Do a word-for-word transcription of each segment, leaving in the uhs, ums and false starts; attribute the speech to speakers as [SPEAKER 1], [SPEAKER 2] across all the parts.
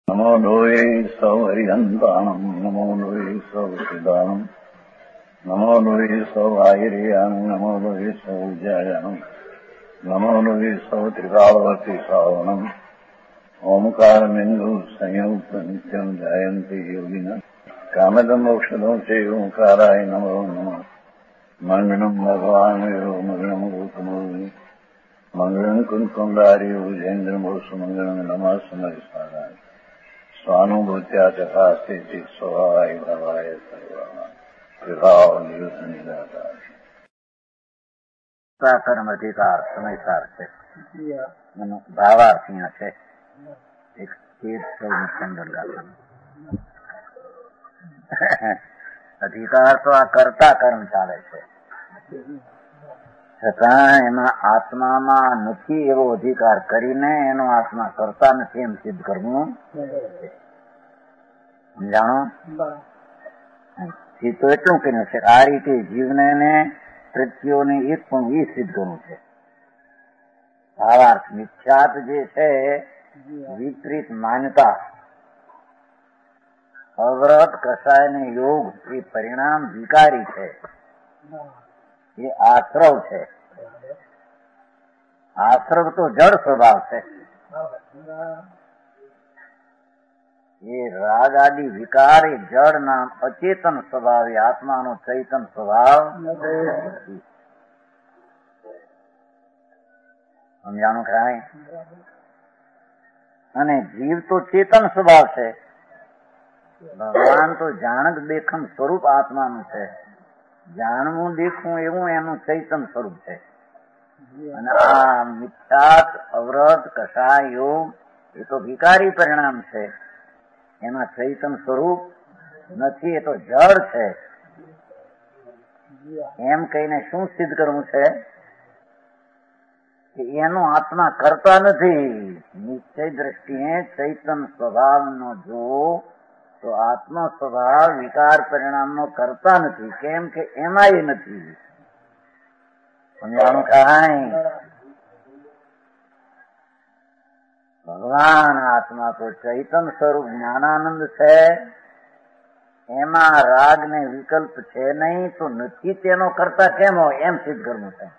[SPEAKER 1] નમો લોહે સૌ હરિહંતાણમ નમો લોહે સૌ સિદાનમ નમો લોહે સૌ આયર્યાણમ નમો લોહે સૌ જયાણમ નમો લોહે સૌ ત્રિકાળવતી શ્રાવણમ ઓમકાર બિંદુ સંયુક્ત નિત્યમ જયંતિ યોગિના કામદમ મોક્ષદો છે ઓંકારાય નમો નમઃ મંગળમ ભગવાન વિરો મંગળમ ગૌતમોની મંગળમ કુંકુંડાર્યો જૈન્દ્રમોષ મંગળમ નમઃ સમરિસારાય સ્વાનુભૂત્યા તથા સ્થિતિ સ્વભાવાય ભાવાય સર્વમાં વિભાવ નિયુદ્ધ નિરાકાર કર્મ અધિકાર સમયસાર છે ભાવાર્થ અહીંયા છે એક તેર ચૌદ પંદર ગાથા અધિકાર તો આ કરતા કર્મ ચાલે છે છતાં એમાં આત્મામાં નથી એવો અધિકાર કરીને એનો આત્મા કરતા નથી એમ સિદ્ધ કરવું સમજાણો તો એટલું કર્યું છે આ રીતે જીવને ને પ્રત્યોને એક પણ એ સિદ્ધ કરવું છે ભાવાર્થ મિથ્યાત જે છે વિપરીત માન્યતા અવ્રત કસાય ને યોગ એ પરિણામ વિકારી છે એ આશ્રવ છે આશ્રવ તો જડ સ્વભાવ છે એ રાગ આદિ વિકાર એ જડ નામ અચેતન સ્વભાવ એ આત્માનો ચૈતન સ્વભાવ નથી સમજાણું ખરાય અને જીવ તો ચેતન સ્વભાવ છે ભગવાન તો જાણક દેખમ સ્વરૂપ આત્માનું છે જાણવું દેખવું એવું એનું ચૈતન સ્વરૂપ છે અને આ મિથ્યાત અવરત કષાય યોગ એ તો વિકારી પરિણામ છે એમાં ચૈતન સ્વરૂપ નથી એ તો જડ છે એમ કહીને શું સિદ્ધ કરવું છે કે એનો આત્મા કરતા નથી નિશ્ચય દ્રષ્ટિએ ચૈતન સ્વભાવનો જો તો આત્મ સ્વભાવ વિકાર પરિણામનો કરતા નથી કેમ કે એમાં એ નથી સમજાણું કાંઈ ભગવાન આત્મા તો ચૈતન સ્વરૂપ જ્ઞાનાનંદ છે એમાં રાગ ને વિકલ્પ છે નહીં તો નથી તેનો કરતા કેમ હોય એમ સિદ્ધ કરવું છે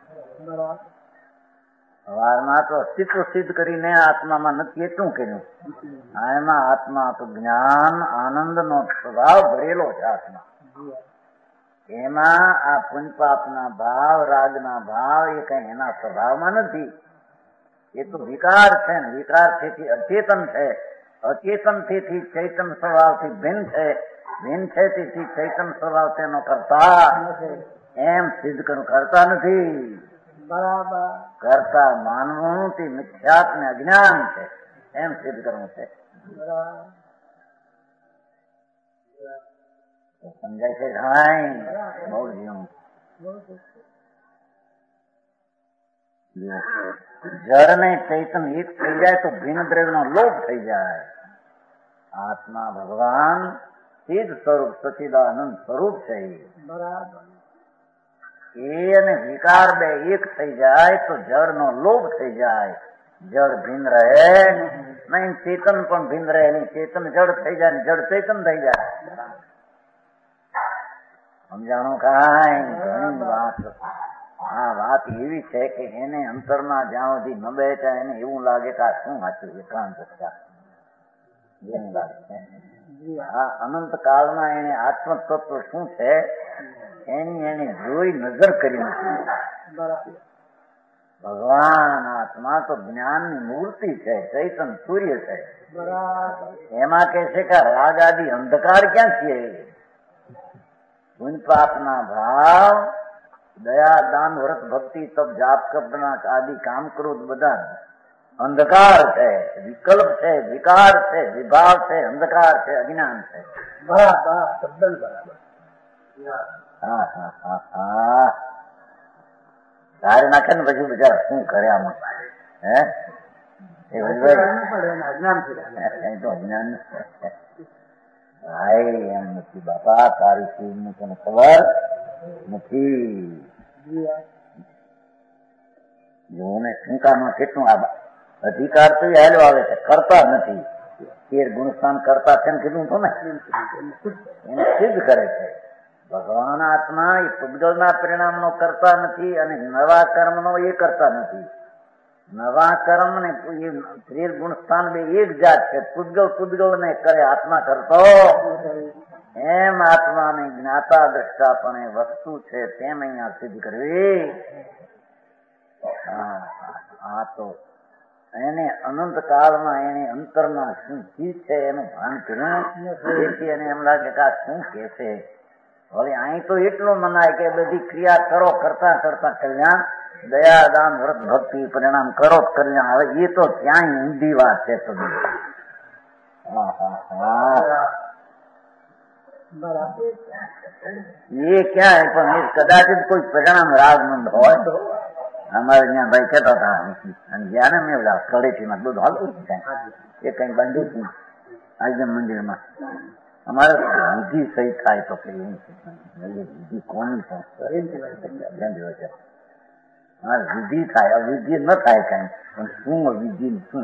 [SPEAKER 1] સવારમાં તો અસ્તિત્વ સિદ્ધ કરીને આત્મામાં નથી એટલું કર્યું એમાં આત્મા તો જ્ઞાન આનંદ નો સ્વભાવ ભરેલો છે આત્મા એમાં આ પુણ્યપાપના ભાવ રાગના ભાવ એ કઈ એના સ્વભાવમાં નથી એ તો વિકાર છે ને વિકાર થી અચેતન છે અચેતન થી ચૈતન સ્વભાવથી ભિન્ન છે ભિન્ન છે તેથી ચૈતન સ્વભાવ તેનો કરતા એમ સિદ્ધ કરું કરતા નથી બરાબર કરતા માનવું તે મિથ્યાત ને અજ્ઞાન છે એમ સિદ્ધ કરવું છે સમજાય છે ઘણાય બહુ જીવું જળ ને ચૈતન એક થઈ જાય તો ભિન્ન દ્રવ્ય નો લોપ થઈ જાય આત્મા ભગવાન સિદ્ધ સ્વરૂપ સચિદાનંદ સ્વરૂપ છે બરાબર એ અને વિકાર બે એક થઈ જાય તો જળ નો લોભ થઈ જાય જળ ભિન્ન રહે નહીં ચેતન પણ ભિન્ન રહે નહીં ચેતન જળ થઈ જાય ને જળ ચેતન થઈ જાય સમજાણું કાંઈ ઘણી વાત આ વાત એવી છે કે એને અંતરમાં જ્યાં સુધી ન બેઠા એને એવું લાગે કે આ શું વાંચ્યું એકાંત એમ લાગે છે આ અનંત કાળમાં એને આત્મ તત્વ શું છે એની એને જોઈ નજર કરી નથી ભગવાન આત્મા તો જ્ઞાનની મૂર્તિ છે ચૈતન સૂર્ય છે એમાં કે છે કે રાગ આદિ અંધકાર ક્યાં છે પુણ્ય પાપના ભાવ દયા દાન વ્રત ભક્તિ તપ જાપ કપના આદિ કામ ક્રોધ બધા અંધકાર છે વિકલ્પ છે વિકાર છે વિભાવ છે અંધકાર છે અજ્ઞાન છે બરાબર તદ્દન બરાબર હા હા હા હા તારે નાખે ને પછી બિચારા શું કરે આમાં હે એ અજ્ઞાન તો અજ્ઞાન ભાઈ એમ નથી બાપા તારી ચીજ ની તને ખબર નથી જોને શંકામાં કેટલું આ અધિકાર તો હાલ્યો આવે છે કરતા નથી તેર ગુણસ્થાન કરતા છે ને કીધું તો ને એને સિદ્ધ કરે છે. ભગવાન આત્મા એ પૂતગલના પરિણામનો કરતા નથી અને નવા કર્મનો એ કરતા નથી. નવા કર્મ ને તેર ગુણસ્થાન બે એક જાત છે. પૂતગલ પૂતગલ ને કરે, આત્મા કરતો એમ આત્માની જ્ઞાતા દ્રષ્ટા પણ એ વસ્તુ છે તેમ અહીંયા સિદ્ધ કરવી. હા તો એને અનંત કાળમાં એને અંતરમાં શું ચીજ છે એનું ભાન કર્યું. તેથી એને એમ લાગે કે આ શું કે છે. હવે અહીં તો એટલું મનાય કે બધી ક્રિયા કરો, કરતા કરતા કલ્યાણ, દયા દાન વ્રત ભક્તિ પરિણામ કરો કલ્યાણ. હવે એ તો ક્યાંય ઊંધી વાત છે. તો એ ક્યાંય પણ કદાચિત કોઈ પરિણામ રાગમંદ હોય. અમારે ત્યાં ભાઈ કહેતા હતા અને જયારે મેં ઓલા કડેટીમાં દૂધ હાલતું એ કઈ બાંધ્યું આજે મંદિરમાં અમારે વિધિ સહી થાય તો કે વિધિ કોની અમારે વિધિ થાય, વિધિ ન થાય કઈ પણ શું વિધિ શું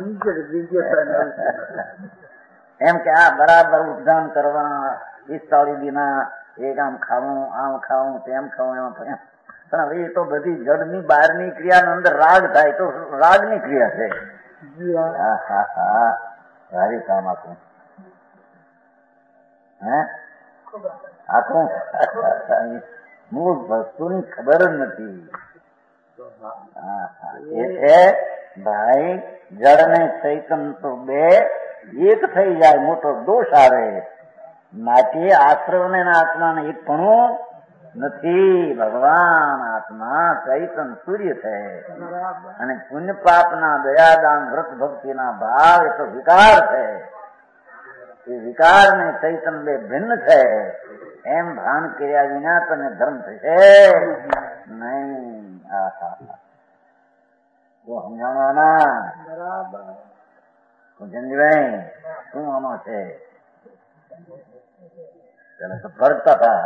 [SPEAKER 1] એમ કે આ બરાબર ઉદ્ધાન કરવા પિસ્તાળીસ દિના એક આમ ખાવું આમ ખાવું તેમ ખાવું એમ પણ હવે એ તો બધી જડની બહારની ક્રિયા અંદર રાગ થાય તો રાગની ક્રિયા છે. હા હા હા સારી કામ આપું હે આખું મૂળ વસ્તુની ખબર જ નથી. એટલે ભાઈ જળ ને ચૈતન તો બે એક થઈ જાય મોટો દોષ આવે. માટે આશ્રવ ને આત્માને એક પણ નથી. ભગવાન આત્મા ચૈતન સૂર્ય છે અને પુણ્ય પાપ ના દયાદાન વ્રત ભક્તિ ના ભાવ એ તો વિકાર છે. એ વિકાર ને ચૈતન બે ભિન્ન છે એમ ભાન કર્યા વિના તને ધર્મ થશે નહીં. સમજાવવાના જંજીભાઈ શું આમાં છે? પેલા તો ફરતા હતા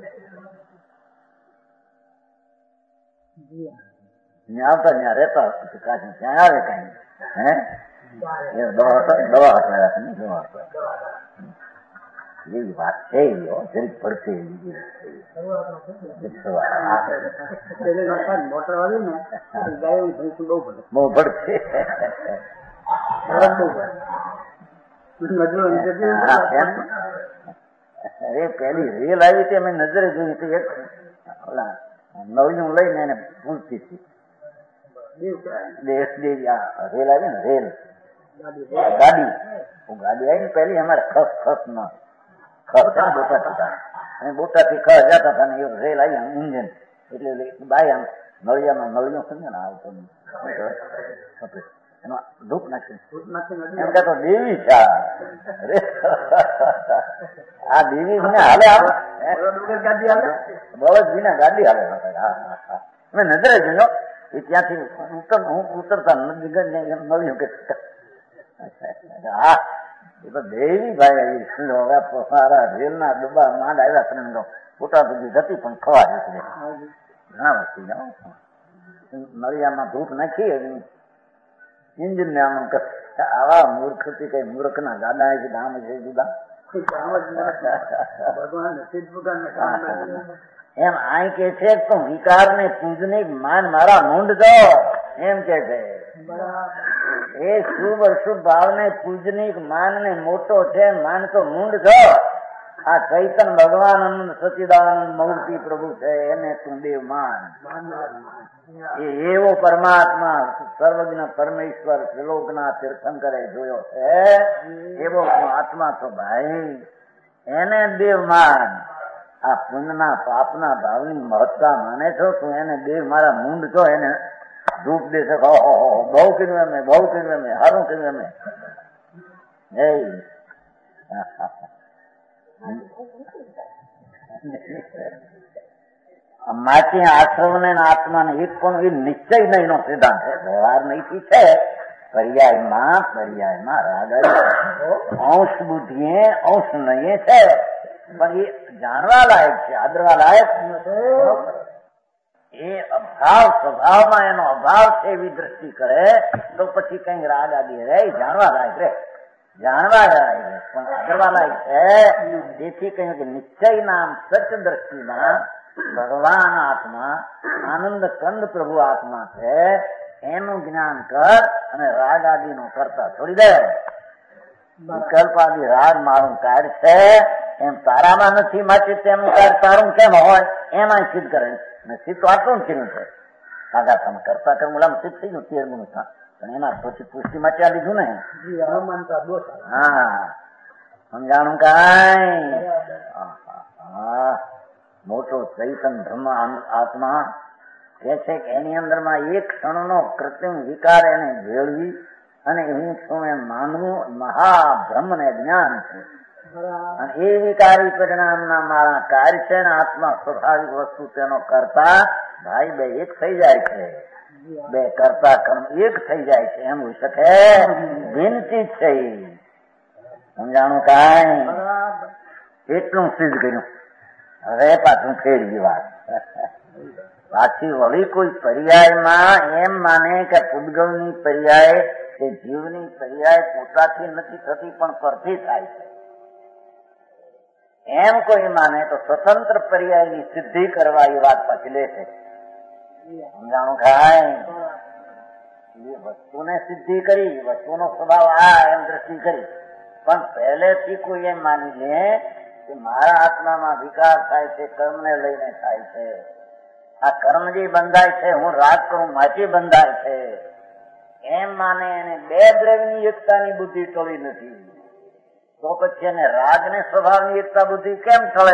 [SPEAKER 1] આવતા ત્યાં રહેતા ત્યાં આવે કઈ હે દવા દવા દવા એવી વાત છે. જરીક પડશે બહુ પડશે. અરે પેલી રેલ આવી હતી અમે નજરે જોઈ હતી. એક ઓલા નવયું લઈને એને પૂછતી હતી દેશ દેવી આ રેલ આવી ને રેલ ગાડી ગાડી આવી ને પેલી અમારે ખસ ખસ ના ખસ બોટા હતા અને બોટા થી ખસ જતા હતા ને એ રેલ આવી ઇન્જન એટલે બાય આમ નળિયામાં નળિયો સમજે ને આવતો એમાં ધૂપ નાખી એમ કહેતો દેવી છે આ દેવી હાલે બળદજી ને ગાડી હાલે. મેં નજરે જોયો એ ત્યાંથી ઉતર હું ઉતરતા નળિયું કે હા એ તો દેવી ભાઈ સારા રેલ ના ડબ્બા માંડ આવ્યા તમે પોતા સુધી જતી પણ ખવા જશે ઘણા વસ્તુ નળિયામાં ધૂપ નાખી ઇન્જિન ને આમ આવા મૂર્ખ થી કઈ મૂર્ખ ના ગાડા છે ગામ છે જુદા એમ આ કે છે તો વિકાર ને પૂજની માન મારા મૂંડ દો એમ કે છે. એ શુભ અશુભ ભાવ ને પૂજનિક માન ને મોટો છે માન તો મૂંડ છો. આ ચૈતન ભગવાન આનંદ સચિદાનંદ મૂર્તિ પ્રભુ છે એને તું દેવ માન. એ એવો પરમાત્મા સર્વજ્ઞ પરમેશ્વર ત્રિલોકના તીર્થંકરે જોયો છે એવો આત્મા તો ભાઈ એને દેવ માન. આ પુણ્યના પાપના ભાવની મહત્તા માને છો તું એને દેવ મારા મૂંડ છો એને ધૂપ દે છે બહુ કર્યું એમને બહુ કર્યું એમને સારું કર્યું એમને માટે આશ્રવ ને આત્માને એક પણ એ નિશ્ચય નહીં નો સિદ્ધાંત છે. વ્યવહાર નહીંથી છે પર્યાયમાં પર્યાયમાં રાગ અંશ બુદ્ધિએ અંશ નહીં છે પણ એ જાણવા લાયક છે આદરવા લાયક એ અભાવ સ્વભાવમાં એનો અભાવ છે એવી દ્રષ્ટિ કરે તો પછી કઈ રાગ આદિ રહે જાણવા લાયક રે જાણવા જાય પણ કરવા લાયક છે. તેથી કહ્યું કે નિશ્ચય નામ સત્ય દ્રષ્ટિમાં ભગવાન આત્મા આનંદ કંદ પ્રભુ આત્મા છે એનું જ્ઞાન કર અને રાગ આદિ નો કરતા છોડી દે. વિકલ્પ આદિ રાગ મારું કાર્ય છે એમ તારામાં નથી માટે તેનું કાર્ય તારું કેમ હોય એમાં સિદ્ધ કરે ને સિદ્ધ તો આટલું કર્યું છે. કાકા તમે કરતા કર્મ ઓલામાં સિદ્ધ થઈ ગયું તેર ગુણ પણ એના પછી પુષ્ટિ માટે આ લીધું ને. હા સમજાણું કાંઈ મોટો ચૈતન ધર્મ આત્મા કે છે કે એની અંદરમાં એક ક્ષણનો કૃત્રિમ વિકાર એને ભેળવી અને હું છું એમ માનવું મહાબ્રહ્મ ને જ્ઞાન છે. અને એ વિકારી પરિણામના મારા કાર્ય છે ને આત્મા સ્વાભાવિક વસ્તુ તેનો કરતા ભાઈ બે એક થઈ જાય છે. બે કરતા કર્મ એક થઈ જાય છે એમ હોઈ શકે વિનંતી છે. સમજાણું કાંઈ એટલું સિદ્ધ કર્યું. હવે પાછું ફેરવી વાત પાછી વળી કોઈ પર્યાયમાં એમ માને કે પૂતગલની પર્યાય કે જીવની પર્યાય પોતાથી નથી થતી પણ પરથી થાય છે એમ કોઈ માને તો સ્વતંત્ર પર્યાયની સિદ્ધિ કરવા એ વાત પછી લે છે. સમજાણું ખાય એ વસ્તુને સિદ્ધિ કરી વસ્તુનો સ્વભાવ આ એમ દ્રષ્ટિ કરી પણ પહેલેથી કોઈ એમ માની લે કે મારા આત્મામાં વિકાર થાય છે કર્મને લઈને થાય છે. આ કર્મ જે બંધાય છે હું રાગ કરું માટે બંધાય છે એમ માને એને બે દ્રવ્યની એકતાની બુદ્ધિ ટળી નથી તો પછી એને રાગ ને સ્વભાવની એકતા બુદ્ધિ કેમ ટળે?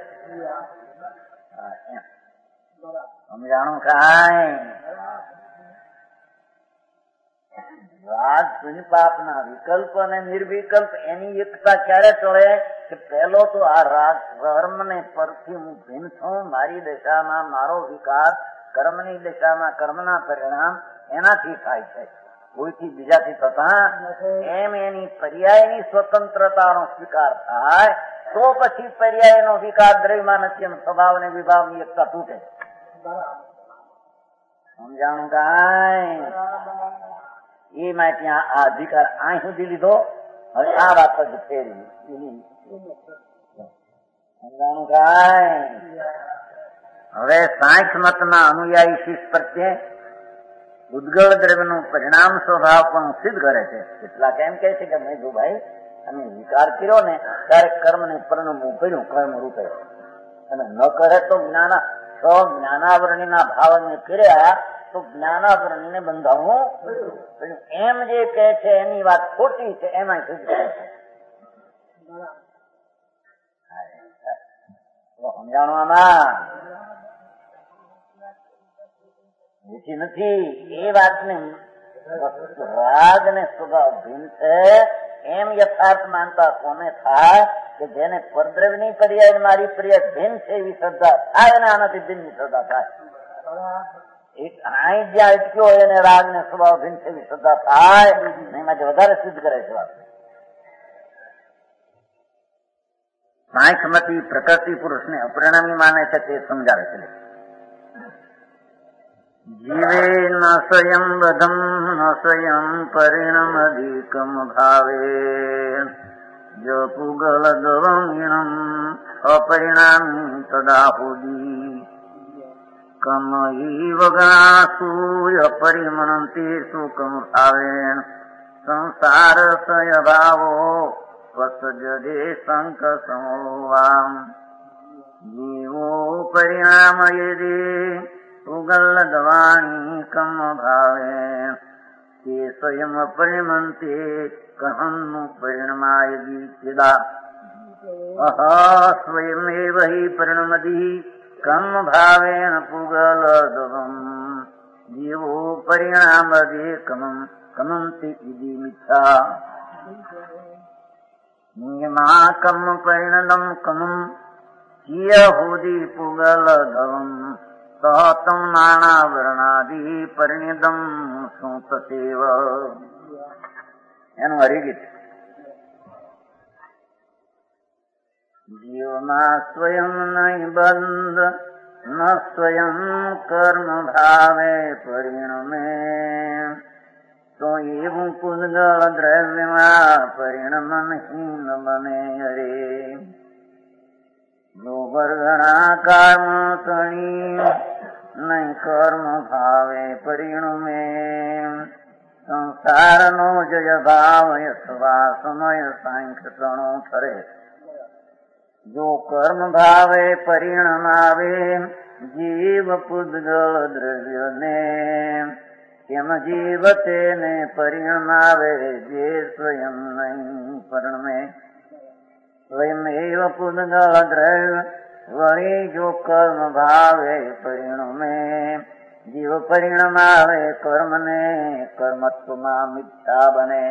[SPEAKER 1] સમજાણું કાંઈ રાગ પુણ્યપાપ ના વિકલ્પ અને નિર્વિકલ્પ એની એકતા ક્યારે ટળે કે પહેલો તો આ રાગ કર્મ ને પરથી હું ભિન્ન છું. મારી દશામાં મારો વિકાસ કર્મની દશામાં કર્મના પરિણામ એનાથી થાય છે કોઈથી બીજાથી થતા એમ એની પર્યાયની સ્વતંત્રતાનો સ્વીકાર થાય તો પછી પર્યાયનો વિકાર દ્રવ્યમાં નથી એમ સ્વભાવ ને વિભાવની એકતા તૂટે. સમજાણું કાંઈ એ માટે આ અધિકાર અહીં સુધી લીધો. હવે આ વાત જ ફેરવી સમજાણું કાંઈ. હવે સાંખ્ય મતના અનુયાયી શિષ્ય પ્રત્યે ઉદ્ગલ દ્રવ્યનું પરિણામ સ્વભાવ પણ સિદ્ધ કરે છે. કેટલાક એમ કહે છે કે મેં જો ભાઈ અમે વિકાર કર્યો ને ત્યારે કર્મ ને પરિણામ કર્યું કર્મ રૂપે અને ન કરે તો જ્ઞાન છ જ્ઞાનાવરણીના ભાવને કર્યા તો જ્ઞાનાવરણીને બંધાવવું એમ જે કહે છે એની વાત ખોટી છે એમાં સિદ્ધ કરે છે. સમજાણું આમાં જેથી નથી એ વાતને રાગ ને સ્વભાવ ભિન્ન છે એમ યથાર્થ માનતા કોને થાય કે જેને પરદ્રવ્યની પર્યાય મારી પર્યાય ભિન્ન છે એવી શ્રદ્ધા થાય અને આનાથી ભિન્ન શ્રદ્ધા થાય. અહીં જ્યાં અટક્યો એને રાગ ને સ્વભાવ ભિન્ન છે એવી શ્રદ્ધા થાય એમાંથી વધારે સિદ્ધ કરે છે વાત. સાંખ્યમતી પ્રકૃતિ પુરુષને અપરિણામી માને છે તે સમજાવે છે. જીવે ન સ્વયં બધમ ન સ્વયં પરિણમધિકમ ભાવે જો પુગલ ગવંગીણમ અપરિણામી તદાહુદી કમ ઈવ ગણાસૂય પરિમણંતી સુકમ ભાવે સંસાર સય ભાવો વસજદે શંક સમોવામ જીવો પરિણામ યદે ઉગલ ગવાણી કમ ભાવે તે સ્વયં પરિમંતે કહમ પરિણમાય ચિદા અહ સ્વયમેવ હિ પરિણમતિ કમ ભાવેન પુગલ ગવમ જીવો પરિણામદે કમમ કમંતિ ઇતિ મિથ્યા નિયમા કમ પરિણદમ કમમ ચિયહુદી પુગલ ગવમ સહતમ નાણા વર્ણાદિ પરિણિદમ શું તસેવ. એનું હરિગીત. જીવમાં સ્વયં નહીં બંધ ન સ્વયં કર્મ ભાવે પરિણમે તો એવું પૂતગળ દ્રવ્યમાં પરિણમનહીન બને હરે. જો વર્ગણા કર્મ તણી નહીં કર્મ ભાવે પરિણમે, સંસારનો જય ભાવ અથવા સમય સાંખ્ય તણો ઠરે. જો કર્મ ભાવે પરિણામ આવે જીવ પૂતગળ દ્રવ્યને, કેમ જીવ તેને પરિણામ આવે જે સ્વયં નહીં પરિણમે. સ્વયં એવ પૂતગળ દ્રવ્ય વળી જો કર્મ ભાવે પરિણમે, જીવ પરિણામ આવે કર્મને કર્મત્વમાં મિથ્યા બને.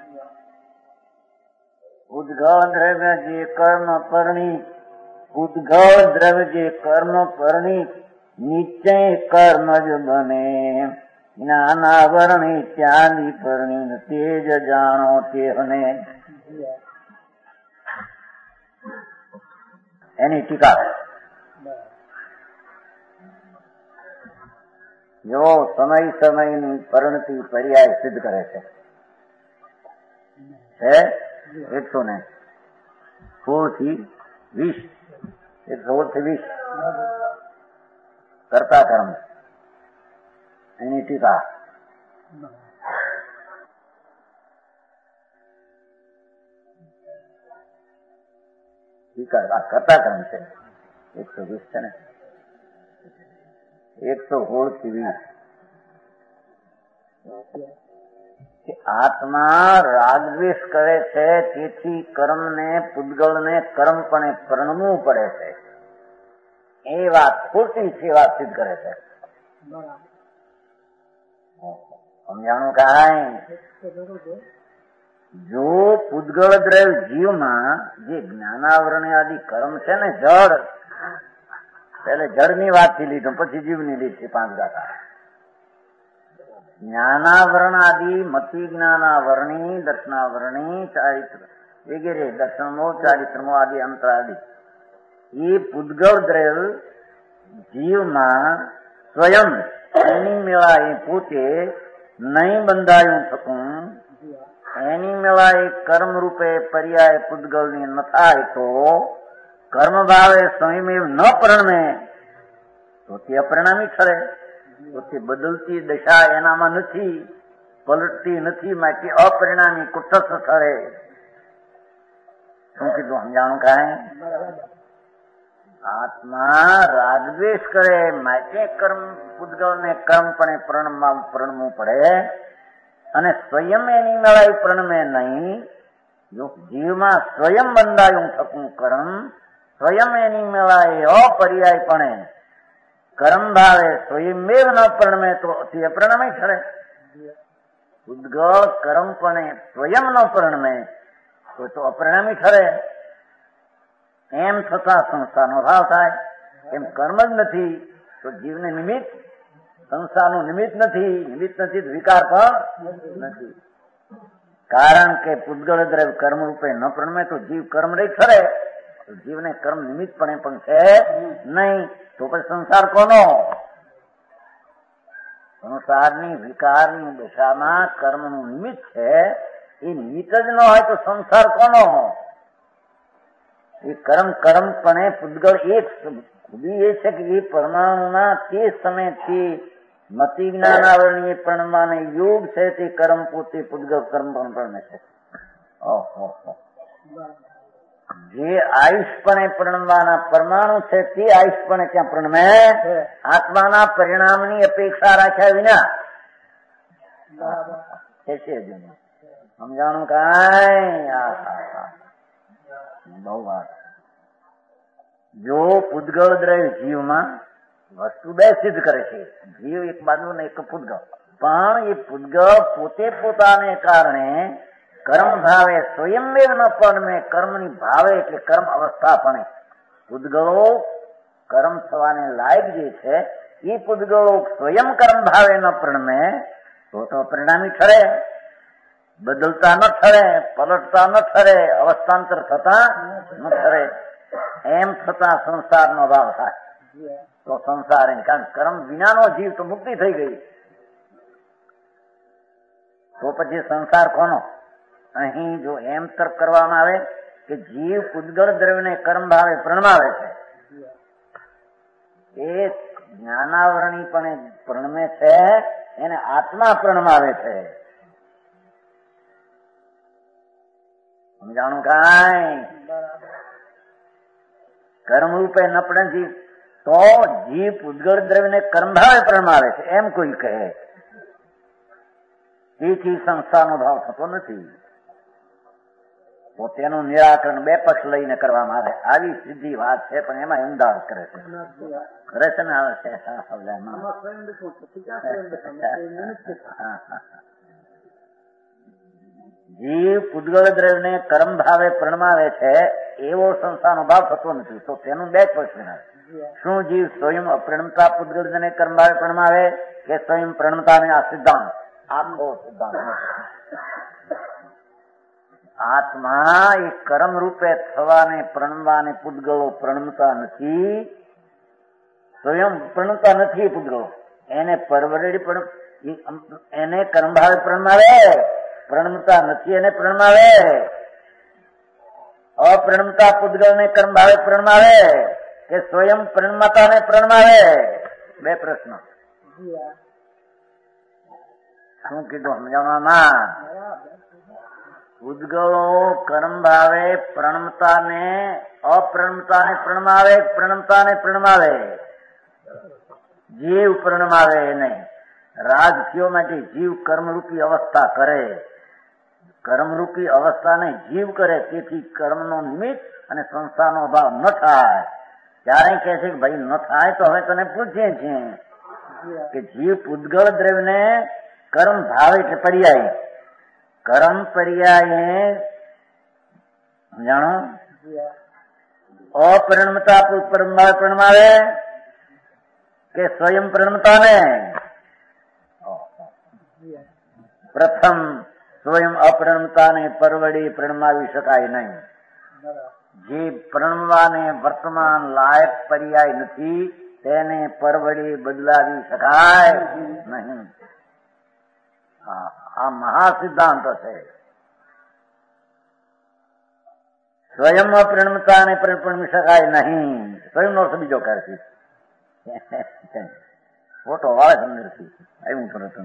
[SPEAKER 1] પૂતગળ દ્રવ્ય જે કર્મ પરણિત, પૂતગળ દ્રવ્ય જે કર્મ પરણિત નિશ્ચય કર્મ જ બને. જ્ઞાનાવરણી ત્યાદી પરણિત તેજ જાણો તેહને. એની ટીકા જો સમય સમયની પરિણતિ પર્યાય સિદ્ધ કરે છે. એકસો ને સોળ થી વીસ એક સોળ થી વીસ કરતા કર્મ એની ટીકા. ટીકા કરતા કર્મ છે એકસો વીસ છે ને એકસો સોળ થી વીસ. આત્મા રાગદ્વેષ કરે છે તેથી કર્મને પૂતગળને કર્મપણે પરણવું પડે છે. એ વાત ખોટી છે, વાત સિદ્ધ કરે છે. સમજાણું કાંઈ? જો પૂતગળ દ્રવ્ય જીવમાં જે જ્ઞાનાવરણ આદિ કર્મ છે ને જળ, પેલે જળની વાત થી લીધું પછી જીવની લીધી પાંચ ગાથા. જ્ઞાનાવરણ આદિ મતિ જ્ઞાનાવરણી દર્શનાવરણી ચારિત્ર વગેરે દર્શનમો ચારિત્રમો આદિ અંતર આદિ એ પૂતગળ દ્રવ્ય જીવમાં સ્વયં એની મેળા એ પોતે નહીં બંધાયું થતું, એની મેળા એ કર્મ રૂપે પર્યાય પૂતગળની ન થાય તો કર્મ ભાવે સ્વયં ન પરિણમે તો તે અપરિણામી ઠરે. તો તે બદલતી દશા એનામાં નથી, પલટતી નથી, માટે અપરિણામી કુટસ્થ ઠરે. શું કીધું સમજાણું કાંઈ? આત્મા રાગદ્વેષ કરે માટે કર્મ પૂતગળને કર્મપણે પરણવું પડે અને સ્વયં એની મેળાઈ પ્રણમે નહીં. જો જીવમાં સ્વયં બંધાયું થતું કર્મ સ્વયં એની મેળાએ અપર્યાયપણે કર્મ ભાવે સ્વયંમેવ ન પ્રણમે તો તે અપ્રણમે ઠરે. પૂતગળ કર્મપણે સ્વયં ન પ્રણમે તો તો અપ્રણામી ઠરે. એમ થતા સંસારનો ભાવ થાય. એમ કર્મ જ નથી તો જીવને નિમિત્ત સંસારનું નિમિત્ત નથી, નિમિત્ત નથી તો વિકાર પણ નથી. કારણ કે પૂતગળ દ્રવ્ય કર્મ રૂપે ન પ્રણમે તો જીવ કર્મ રહી ઠરે. જીવને કર્મ નિમિત્તપણે પણ છે નહીં તો પછી સંસાર કોનો? સંસારની વિકારની દશામાં કર્મનું નિમિત્ત છે. એ નિમિત્ત જ ન હોય તો સંસાર કોનો? એ કર્મ કર્મપણે પૂતગળ એક ખૂબી એ છે કે એ પરમાણુના તે સમયથી મતિ જ્ઞાનાવરણીય પ્રણમાને યોગ છે તે કર્મ પોતે પૂતગળ કર્મ પણ પ્રણે છે. ઓહો, જે આયુષપણે પ્રણમવાના પરમાણુ છે તે આયુષપણે ત્યાં પ્રણમે. આત્માના પરિણામની અપેક્ષા રાખ્યા વિના સમજાણું કાંઈ? બહુ વાત. જો પૂતગળ દ્રવ્ય જીવમાં વસ્તુ બે સિદ્ધ કરે છે. જીવ એક બાજુ ને એક પૂતગળ, પણ એ પૂતગળ પોતે પોતાને કારણે કર્મ ભાવે સ્વયંમેવ ન પરણમે. કર્મની ભાવે એટલે કર્મ અવસ્થા પણ પૂતગળો કર્મ થવાને લાયક જે છે એ પૂતગળો સ્વયં કર્મ ભાવે ન પ્રણમે તો તો પરિણામી ઠરે. બદલતા ન ઠરે, પલટતા ન ઠરે, અવસ્થાંતર થતા ન ઠરે. એમ થતા સંસારનો ભાવ થાય તો સંસાર, કારણ કર્મ વિનાનો જીવ તો મુક્તિ થઈ ગઈ. તો પછી સંસાર કોનો? અહીં જો એમ તર્ક કરવામાં આવે કે જીવ પૂતગળ દ્રવ્યને કર્મ ભાવે પ્રણમાવે છે, એ જ્ઞાનાવરણી પણ પ્રણમે છે, એને આત્મા પ્રણમાવે છે. સમજાણું? કાંઈ કર્મ રૂપે ન પડે જીવ, તો જીવ પૂતગળ દ્રવ્યને કર્મ ભાવે પ્રણમાવે છે એમ કોઈ કહે, તેથી સંસ્થાનો ભાવ થતો નથી. તો તેનું નિરાકરણ બે પક્ષ લઈને કરવામાં આવે. આવી સીધી વાત છે, પણ એમાં ઊંડાણ કરે છે કરે છે ને આવે છે. જીવ પૂતગળ દ્રવ્યને કર્મ ભાવે પ્રણમાવે છે એવો સંસ્થાનો ભાવ થતો નથી. તો તેનું બે પક્ષ બનાવે. શું જીવ સ્વયં અપ્રણમતા પૂતગળ દ્રવ્યને કર્મ ભાવે પ્રણમાવે કે સ્વયં પ્રણમતા ને? આ સિદ્ધાંત આખો સિદ્ધાંત. આત્મા એ કર્મ રૂપે થવાને પ્રણવાને પૂતગળો પ્રણમતા નથી, સ્વયં પ્રણમતા નથી પૂતગળો, એને પરવરેડી પણ એને કર્મ ભાવે પ્રણમાવે, પ્રણમતા નથી એને પ્રણમાવે. અપ્રણમતા પૂતગળને કર્મ ભાવે પ્રણમાવે કે સ્વયં પ્રણમતાને પ્રણમાવે? બે પ્રશ્ન. શું કીધું સમજાવવામાં? પૂતગળો કર્મ ભાવે પ્રણમતાને અપ્રણમતાને પ્રણમાવે, પ્રણમતાને પ્રણમાવે? જીવ પ્રણમાવે નહીં. રાજકીય માટે જીવ કર્મરૂપી અવસ્થા કરે, કર્મરૂપી અવસ્થાને જીવ કરે, તેથી કર્મનો નિમિત્ત અને સંસ્થાનો અભાવ ન થાય. ત્યારે કહે છે કે ભાઈ ન થાય તો હવે તને પૂછીએ છીએ કે જીવ પૂતગળ દ્રવ્યને કર્મ ભાવે એટલે પર્યાય, કર્મ પર્યાય જાણો અપ્રણમતા પ્રણમાવે કે સ્વયં પ્રણમતાને? પ્રથમ સ્વયં અપ્રણમતાને પરવડી પ્રણમાવી શકાય નહીં. જે પ્રણવાને વર્તમાન લાયક પર્યાય નથી તેને પરવડી બદલાવી શકાય નહીં. આ મહાસિદ્ધાંત છે. સ્વયં અપ્રણમતાને પ્રણમી શકાય નહીં. સ્વયં નો બીજો કરશે ફોટો વાળે સમજી આવ્યું પ્રથમ.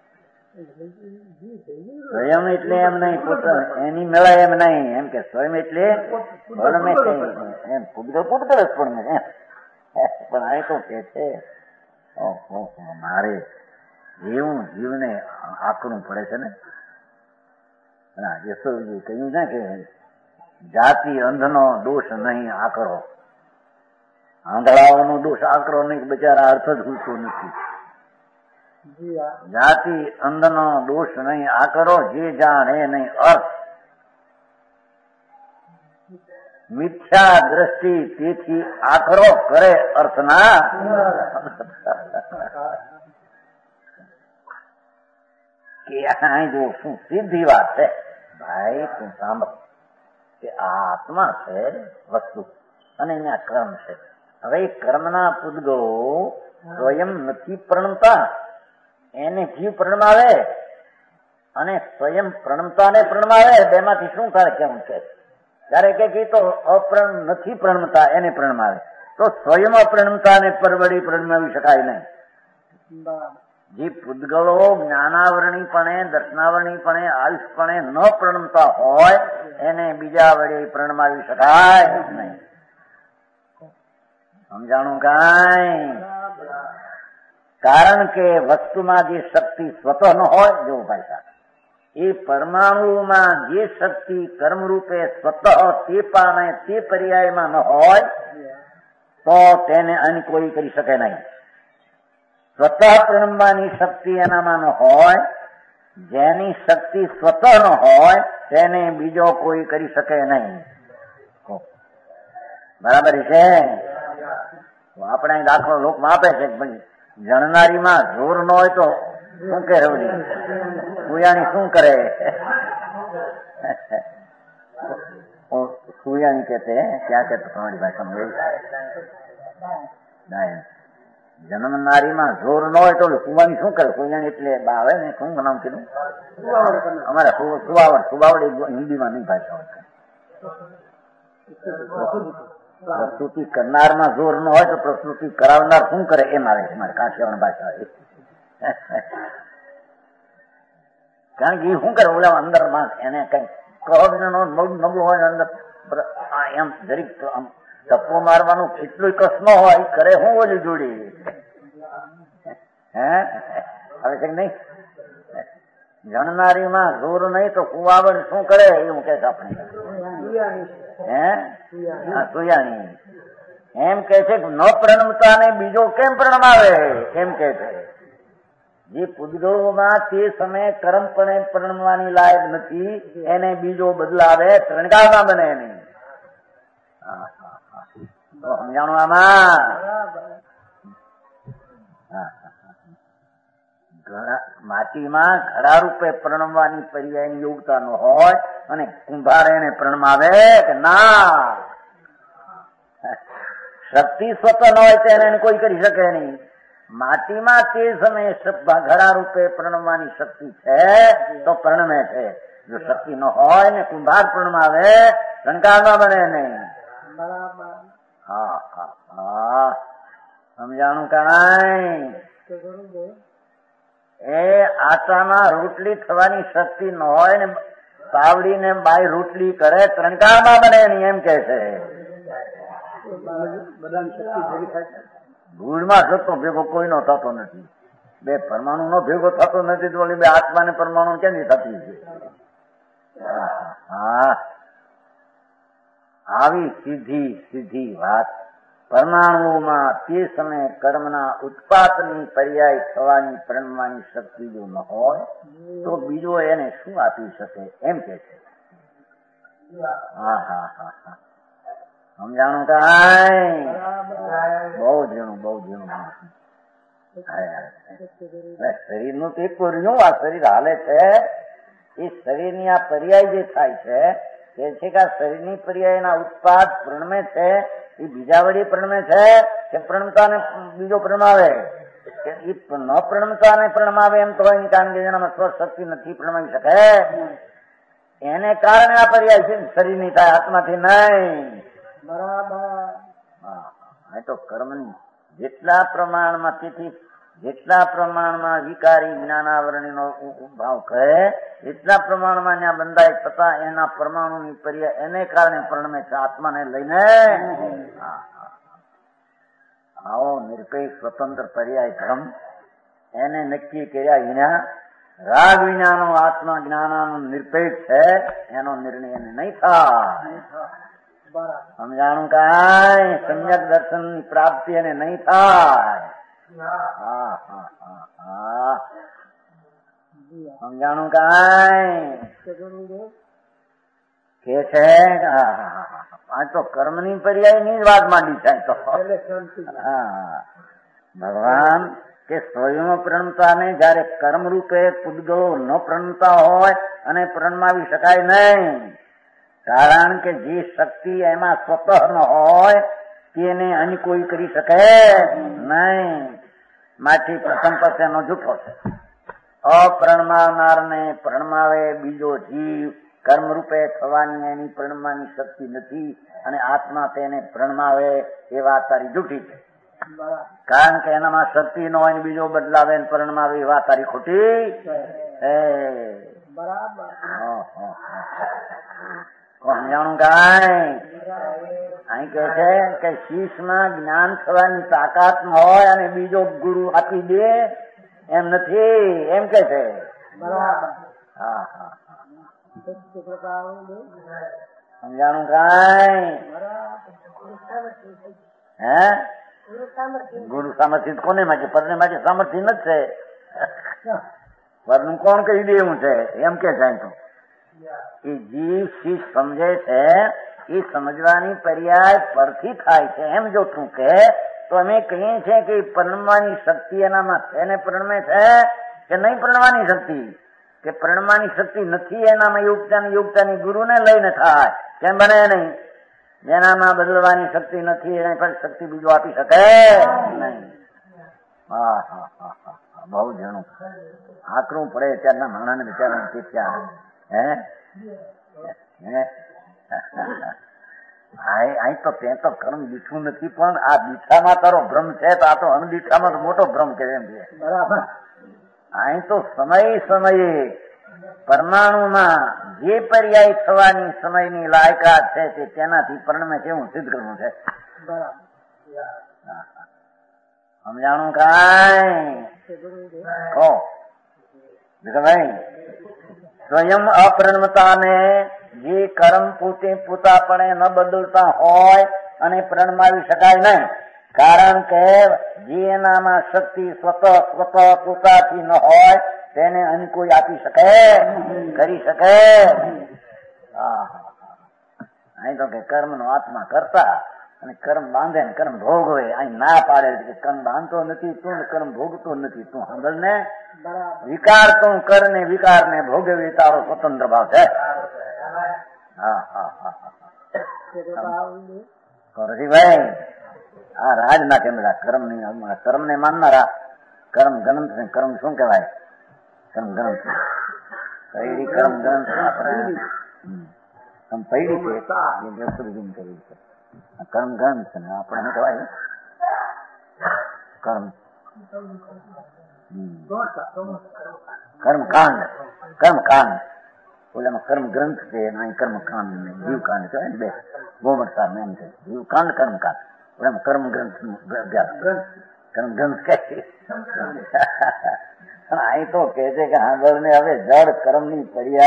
[SPEAKER 1] સ્વયં એટલે એમ નહીં, પોતે એની મેળા એમ નહીં, એમ કે સ્વયં એટલે એમ પૂતગળ પૂતગળ જ પણ પણ આ તો કે છે મારે એવું જીવને આકરું પડે છે ને. યશોજી કહ્યું ને કે જાતિ અંધનો દોષ નહીં આકરો, આંધળાઓનો દોષ આકરો નહીં, બિચારા અર્થ જ ભૂલતો નથી. જાતિ અંધનો દોષ નહીં આકરો, જે જાણે નહીં અર્થ. મિથ્યા દ્રષ્ટિ તેથી આકરો કરે અર્થના. કે અહીં જો શું સીધી વાત છે ભાઈ, તું સાંભળ કે આ આત્મા છે વસ્તુ અને અહીંયા કર્મ છે. હવે કર્મના પૂતગળો સ્વયં નથી પ્રણમતા, એને જીવ પ્રણમાવે અને સ્વયં પ્રણમતાને પ્રણમાવે. બેમાંથી શું થાય કેમ છે? ત્યારે કે તો અપ્રણ નથી પ્રણમતા એને પ્રણમાવે, તો સ્વયં અપ્રણમતાને પરવડી પ્રણમાવી શકાય નહીં. જે પૂતગળો જ્ઞાનાવરણીપણે, દર્શનાવરણીપણે, આયુષપણે ન પ્રણમતા હોય એને બીજા વડે પ્રણમાવી શકાય નહીં. સમજાણું કાંઈ? કારણ કે વસ્તુમાં જે શક્તિ સ્વતઃ ન હોય, જો ભાઈ સાહેબ, એ પરમાણુમાં જે શક્તિ કર્મરૂપે સ્વતઃ તે પામે તે પર્યાયમાં ન હોય તો તેને અન્ય કોઈ કરી શકે નહીં. સ્વતઃ પ્રણમવાની શક્તિ એનામાં ન હોય, જેની શક્તિ સ્વતઃ ન હોય તેને બીજો કોઈ કરી શકે નહીં. બરાબર છે? આપણે દાખલો લોકમાં આપે છે કે ભાઈ જણનારીમાં જોર ન હોય તો શું કે રવડી સુયાણી શું કરે? સુયાણી કહેતે ક્યાં કહેતો તમારી ભાષામાં જન્મનારીમાં જોર ન હોય તો કુવાની શું કરે? કુવાની એટલે આવે ને શું નામ કીધું? અમારે સુવાવડ. સુવાવડ હિન્દીમાં નહીં ભાષા હોય. પ્રસ્તુતિ કરનારમાં જોર ન હોય તો પ્રસ્તુતિ કરાવનાર શું કરે એમ આવે છે મારે કાઠિયાવાડ ભાષા. કારણ કે એ શું કરે ઓલા અંદર માં એને કઈ નબળું હોય અંદર એમ જરીક ટપ્પો મારવાનું કેટલું કસ ન હોય કરે હું ઓલી જોડી હે હવે છે નહીં. જણનારીમાં જોર નહીં તો કુવાવડ શું કરે એવું કે છે આપણે હે સુયાણી એમ કે છે ન પ્રણમતા ને બીજો કેમ પ્રણમાવે એમ કે છે. જે પૂજગોમાં તે સમયે કર્મપણે પ્રણમવાની લાયક નથી એને બીજો બદલાવે ત્રણકાળમાં બને નહીં. સમજાણું આમાં? માટીમાં ઘડા રૂપે પ્રણમવાની પર્યાયની યોગ્યતા ન હોય અને કુંભાર એને પ્રણમાવે કે ના, શક્તિ સ્વતઃ ન હોય તો એને કોઈ કરી શકે નહીં. માટીમાં તે સમયે ઘડા રૂપે પ્રણમવાની શક્તિ છે તો પ્રણમે છે. જો શક્તિ ન હોય ને કુંભાર પ્રણમાવે સંકારમાં બને નહીં. હા હા હા સમજાણું કાંઈ? એ આટામાં રોટલી થવાની શક્તિ ન હોય ને પાવડી ને બાય રોટલી કરે ત્રણકાળમાં બને નહીં એમ કે છે. ભૂલમાં થતો ભેગો કોઈનો થતો નથી. બે પરમાણુ નો ભેગો થતો નથી તો બે આત્મા ને પરમાણુ કેની થતી છે? હા આવી સીધી સીધી વાત. પરમાણુઓમાં તે સમયે કર્મના ઉત્પાદનની પર્યાય થવાની પ્રણમવાની શક્તિ જો ન હોય તો બીજો એને શું આપી શકે એમ કે છે. હા હા હા હા સમજાણું કાંઈ? બહુ ઝીણું બહુ ઝીણું. શરીર નું તો એક રહ્યું આ શરીર હાલે છે એ શરીરની આ પર્યાય જે થાય છે તે છે કે આ શરીરની પર્યાયના ઉત્પાદ પ્રણમે છે એ બીજા વળી પ્રણમે છે કે પ્રણમતા ને બીજો પ્રણમાવે? એ ન પ્રણમતા ને પ્રણમાવે એમ તો હોય કારણ કે જેનામાં સ્વશક્તિ નથી પ્રણમાવી શકે એને કારણે આ પર્યાય છે શરીરની થાય આત્માથી નહીં. બરાબર. હા તો કર્મની જેટલા પ્રમાણમાં તેથી જેટલા પ્રમાણમાં વિકારી જ્ઞાનાવરણીનો ભાવ કહે એટલા પ્રમાણમાં ત્યાં બંધાય છતાં એના પરમાણુની પર્યાય એને કારણે પ્રણમે છે આત્માને લઈને. આવો નિરપેક્ષ સ્વતંત્ર પર્યાય ધર્મ એને નક્કી કર્યા વિના રાગ વિનાનો આત્મા જ્ઞાનાનો નિરપેક્ષ છે એનો નિર્ણય એને નહીં થાય. સમજાણું કાંઈ? સમ્યક દર્શન ની પ્રાપ્તિ એને નહીં થાય. હા હા હા હા સમજાણું કાંઈ? કે છે આ તો કર્મની પર્યાય ની જ વાત માંડી થાય તો હા ભગવાન કે સ્વયં પ્રણમતા ને જયારે કર્મ રૂપે પૂજગો ન પ્રણમતા હોય અને પ્રણમાવી શકાય નહીં. કારણ કે જે શક્તિ એમાં સ્વતઃ ન હોય તેને અન્ય કોઈ કરી શકે નહીં. માથી પ્રથમ પદ એનો જૂઠો છે. અપ્રણમાવનાર ને પ્રણમાવે બીજો જીવ કર્મ રૂપે થવાની એની પ્રણમાની શક્તિ નથી અને આત્મા તેને પ્રણમાવે એ વાત તારી જૂઠી છે. કારણ કે એનામાં શક્તિ ન હોય ને બીજો બદલાવે ને પ્રણમાવે એ વાત તારી ખોટી. બરાબર. સમજાણું કાંઈ? અહીં કે છે કે શીશમાં જ્ઞાન થવાની તાકાત ન હોય અને બીજો ગુરુ આપી દે એમ નથી એમ કે છે. બરાબર. હા હા સમજાણું કાંઈ? હે ગુરુ સામર્થ્ય કોને માટે? પરને માટે સામર્થ્ય ન જ છે. પરનું કોણ કહી દે એવું છે એમ કે છે. તો એ જીવ શીશ સમજે છે એ સમજવાની પર્યાય પરથી થાય છે એમ જો તું કે તો અમે કહીએ છીએ કે પ્રણમવાની શક્તિ એનામાં છે ને પ્રણમે છે કે નહીં પ્રણમવાની શક્તિ? કે પ્રણમવાની શક્તિ નથી એનામાં યોગતાની યોગતાની ગુરુને લઈને થાય કેમ બને નહીં? જેનામાં બદલવાની શક્તિ નથી એને પણ શક્તિ બીજો આપી શકે નહીં. હા હા હા હા બહુ જણું આકરું પડે ત્યારના માણાને બિચારા ત્યાં હે હે અહીં તો તે તો કર્મ દીઠું નથી, પણ આ દીઠામાં તારો ભ્રમ છે તો આ તો અનદીઠામાં તો મોટો ભ્રમ કે એમ છે. બરાબર. અહીં તો સમય સમયે પરમાણુમાં જે પર્યાય થવાની સમયની લાયકાત છે તે તેનાથી પરિણમે છે હું સિદ્ધ કરવું છે. બરાબર. સમજાણું કાંઈ કહો ભાઈ. સ્વયં અપ્રણમતાને જે કર્મ પોતે પોતાપણે ન બદલતા હોય અને પ્રણમાવી શકાય નહીં, કારણ કે જે એનામાં શક્તિ સ્વતઃ સ્વતઃ પોતાથી ન હોય તેને અન્ય કોઈ આપી શકે કરી શકે. અહીં તો કે કર્મ નો આત્મા કરતા અને કર્મ બાંધે ને કર્મ ભોગવે. અહીં ના પાડે કે કર્મ બાંધતો નથી તું, કર્મ ભોગતો નથી તું. સાંભળ ને, વિકાર તું કર ને વિકાર ને ભોગવી તારો સ્વતંત્ર ભાવ છે. હા હા હા ભાઈ આ રાજ ના કેમેરા કર્મ ની કર્મ ને માનનારા કર્મ ગ્રંથ ને કર્મ શું કહેવાય? કર્મ ગ્રંથ કઈ કર્મ ગ્રંથ આપણે પૈડી છે કરી છે. કર્મ ગ્રંથ ને આપણે શું કહેવાય? કર્મ કર્મકાંડ કર્મકાંડ ઓલામાં કર્મ ગ્રંથ છે અહીં કર્મકાંડ ને જીવકાંડ કહેવાય ને બે ગોમટ સાહેબ એમ છે. જીવકાંડ કર્મકાંડ ઓલામાં કર્મ ગ્રંથ કર્મ ગ્રંથ કહે છે. અહીં તો કે છે કે હાંભળ ને હવે જળ કર્મ ની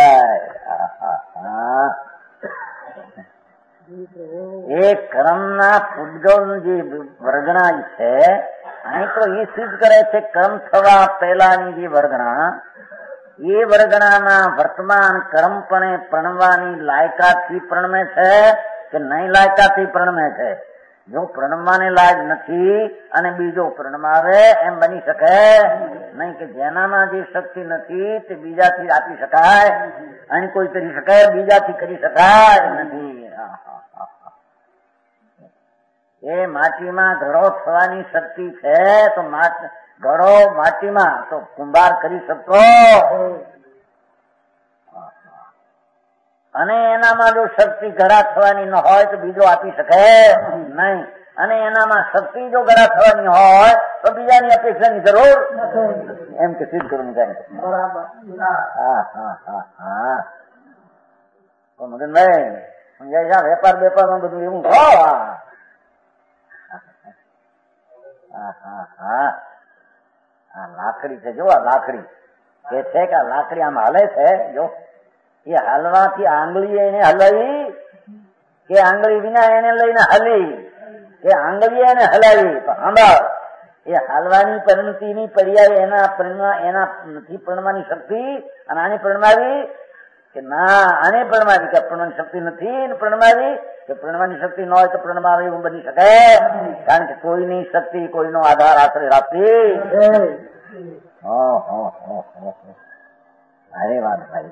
[SPEAKER 1] પર્યાય એ કર્મ ના પૂતગલ જે વર્ગણા છે અહીં તો એ સિદ્ધ કરે છે કર્મ થવા પહેલાની જે વર્ગણા એ વર્ગણાના વર્તમાન કર્મપણે પ્રણવાની લાયકાતથી પ્રણમે છે કે નહીં લાયકાતથી પ્રણમે છે. જો પ્રણમવાની લાયક નથી અને બીજો પ્રણમાવે એમ બની શકે નહીં કે જેનામાં જે શક્તિ નથી તે બીજાથી આપી શકાય અને કોઈ કરી શકે બીજાથી કરી શકાય નથી. એ માટીમાં ઘડો થવાની શક્તિ છે તો ઘડો માટીમાં તો કુંભાર કરી શકતો અને એનામાં જો શક્તિ ઘડા થવાની ન હોય તો બીજો આપી શકે નહીં અને એનામાં શક્તિ જો ઘડા થવાની હોય તો બીજાની અપેક્ષાની જરૂર એમ કે સિદ્ધ કરવું જાય. બરાબર. હા હા હા હા મગનભાઈ સમજાય છે વેપાર વેપારમાં બધું એવું કહો. હા હા હા આ લાકડી છે જો આ લાકડી કે છે કે આ લાકડી આમ હાલે છે જો એ હાલવાથી આંગળી એને હલાવી કે આંગળી વિના એને લઈને હલી કે આંગળી એને હલાવી તો સાંભળ એ હાલવાની પરિણતિની પર્યાય એના એના નથી પ્રણવાની શક્તિ અને આની પ્રણમાવી કે ના આને પ્રણમાવી કે પ્રણવાની શક્તિ નથી પ્રણમાવી કે પ્રણવાની શક્તિ ન હોય તો પ્રણમાવે એવું બની શકે કારણ કે કોઈની શક્તિ કોઈનો આધાર આશ્રય રાખતી. અરે વાત ભાઈ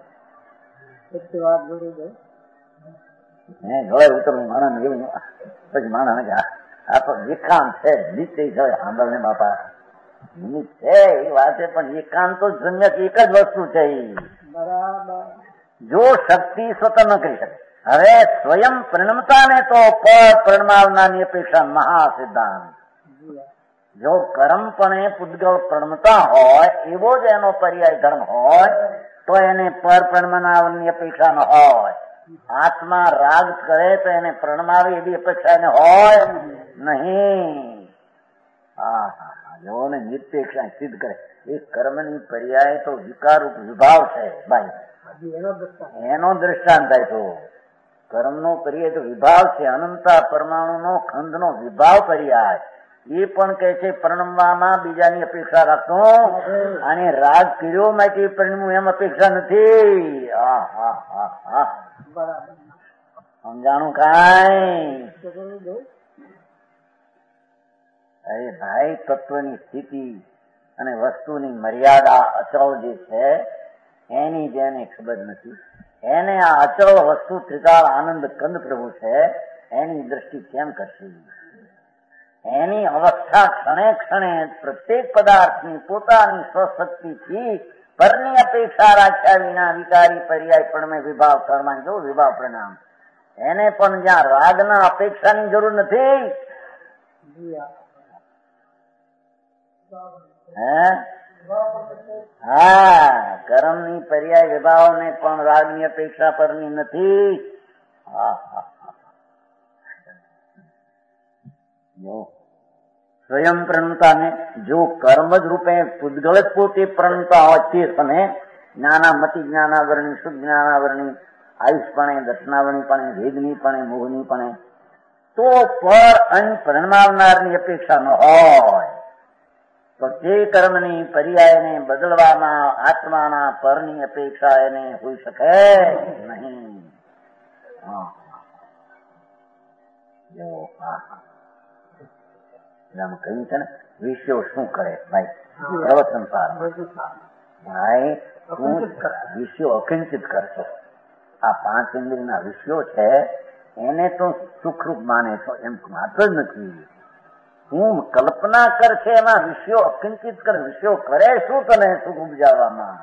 [SPEAKER 1] જોડે ઉતરવું માણસ એવું પછી માણસ આ તો એકાંત છે નિત્ય છે સાંભળ ને બાપા નિમિત્ત છે એ વાત છે પણ એકાંત તો જન્ય એક જ વસ્તુ છે. બરાબર. જો શક્તિ સ્વતઃ ન કરી શકે હવે સ્વયં પ્રણમતાને તો પર પ્રણમાવનારની અપેક્ષા મહા સિદ્ધાંત. જો કર્મપણે પૂતગલ પ્રણમતા હોય એવો જ એનો પર્યાય ધર્મ હોય તો એને પર પ્રણમનાવની અપેક્ષા ન હોય. આત્મા રાગ કરે તો એને પ્રણમાવે એવી અપેક્ષા એને હોય નહીં. હા હા જો ને નિરપેક્ષા સિદ્ધ કરે એ કર્મની પર્યાય તો વિકારરૂપ વિભાવ છે ભાઈ એનો દ્રષ્ટાંત થાય તો કર્મનો પર્યાય તો વિભાવ છે. અનંતા પરમાણુનો ખંડનો વિભાવ પર્યાય એ પણ કહે છે પ્રણમવામાં બીજાની અપેક્ષા રાખતો અને રાગ કર્યો માટે પરિણમું એમ અપેક્ષા નથી. હા હા હા હા સમજાણું કાંઈ? અરે ભાઈ તત્વની સ્થિતિ અને વસ્તુની મર્યાદા અચળ જે છે એની જેને ખબર નથી એને આ અચળ વસ્તુ ત્રિકાળ આનંદ કંદ પ્રભુ છે એની દ્રષ્ટિ કેમ કરશે? એની અવસ્થા ક્ષણે ક્ષણે પ્રત્યેક પદાર્થની પોતાની સ્વશક્તિથી પરની અપેક્ષા રાખ્યા વિના વિકારી પર્યાય પણ મેં વિભાવ કર્મા જો વિભાવ પરિણામ એને પણ જ્યાં રાગના અપેક્ષાની જરૂર નથી હે હા કર્મની પર્યાય વિભાવને પણ રાગની અપેક્ષા પરની નથી. હા હા સ્વયં પ્રણતાને જો કર્મ જ રૂપે પૂતગલ જ પોતે પ્રણતા હોય તે સમયે જ્ઞાનામતિ જ્ઞાનાવરણી શુદ્ધ જ્ઞાનાવરણી આયુષપણે દર્શનાવરણીપણે વેદનીપણે મોહનીપણે તો પર અન પરણમાવનારની અપેક્ષા ન હોય તો તે કર્મની પર્યાયને બદલવામાં આત્માના પરની અપેક્ષા એને હોઈ શકે નહીં. કહ્યું છે ને વિષયો શું કરે ભાઈ પ્રવચન પાર ભાઈ તું વિષયો અકિંચિત કરશો. આ પાંચ ઇન્દ્રિયના વિષયો છે એને તો સુખરૂપ માને છો એમ માત્ર જ નથી. તું કલ્પના કરશે એમાં વિષયો અકિંચિત કર. વિષયો કરે શું તને સુખ ઉપજાવવામાં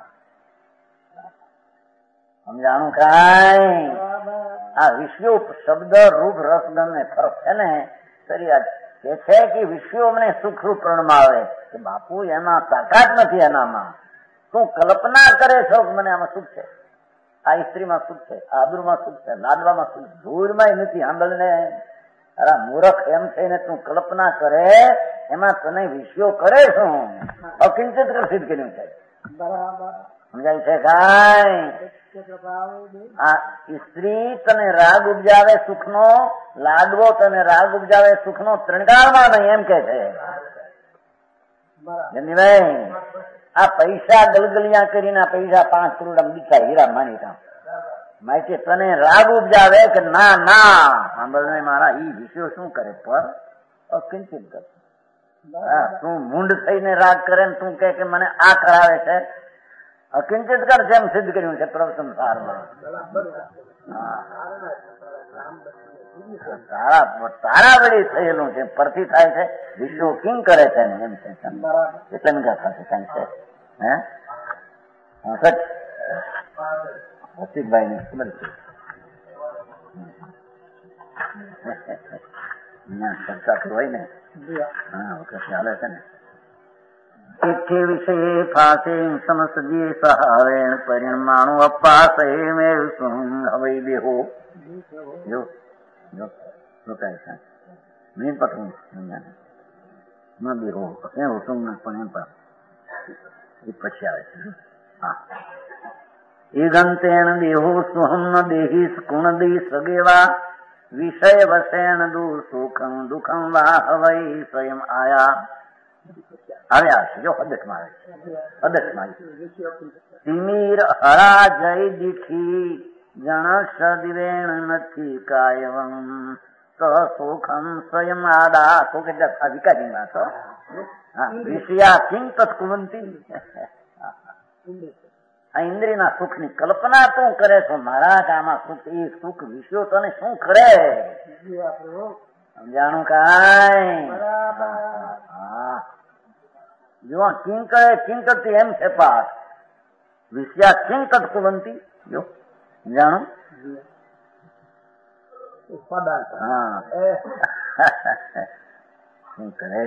[SPEAKER 1] સમજાણું કાંઈ? આ વિષયો શબ્દ રૂપ રસગંધ ને ફરક છે ને સરી કે છે કે વિષયો અમને સુખરૂપ પ્રણમાવે કે બાપુ એમાં તાકાત નથી. એનામાં તું કલ્પના કરે છો કે મને આમાં સુખ છે, આ સ્ત્રીમાં સુખ છે, આબરૂમાં સુખ છે, લાડવામાં સુખ, ધૂળમાં નથી. આંબલ ને અરે મૂર્ખ એમ થઈને તું કલ્પના કરે એમાં તને વિષયો કરે શું અકિંચિત સિદ્ધ કર્યું છે. સમજાય છે કાંઈ? આ સ્ત્રી તને રાગ ઉપજાવે સુખનો, લાડવો તને રાગ ઉપજાવે સુખનો, ત્રણકાળમાં નહીં એમ કે છે. ભાઈ આ પૈસા ગલગલિયા કરીને પૈસા પાંચ કરોડ દીખા હીરા માની માટે તને રાગ ઉપજાવે કે ના ના સાંભળને મારા ઈ વિષયો શું કરે પર અકિંચિત કર. તું મૂંડ થઈને રાગ કરે ને તું કે મને આ કરાવે છે અકિંચિત કર છે એમ સિદ્ધ કર્યું છે પ્રવચન સારમાં. તારા તારા વળી થયેલું છે પરથી થાય છે વિષયો કિંગ કરે છે ને એમ છે એટલે મેં કથા છે કઈ છે હે સચ રસિકભાઈ ને ખબર છે ચર્ચા હોય ને હા વખત ચાલે છે ને કે વિષય ફાસે સમસજી સહાવેણ પરિમાણુ અપાસે મેં હવે દેહો જો જો શું કહે છે મેં પકડું ન દેહો એ હોતું પણ એમ પર એ પછી આવે છે. હા એ ગંતેણ દેહો સુહમ દેહી કુણદી સગેવા વિષય વસેણ દુ સુખમ દુઃખમ વા હવઈ સ્વયં આયા આવ્યા છે. જો હદસમાં આવે છે હદસમાં તિમીર હરા જય દીખી જણસ દિવેણ નથી કાયમ તો સુખમ સ્વયં આદા તો કેટલા વિકારી વાત વિષયા કિંગ તત્કુવંતી. આ ઇન્દ્રિયના સુખ ની કલ્પના તું કરે છો મારા કામાં સુખ એ સુખ વિષયો તને શું કરે સમજાણું કાંઈ? હા જો કિંગ કરે કિંગ કરતી એમ છે પાઠ વિષયા કિંગ તત્કુવંતી. જો જાણો હા શું કરે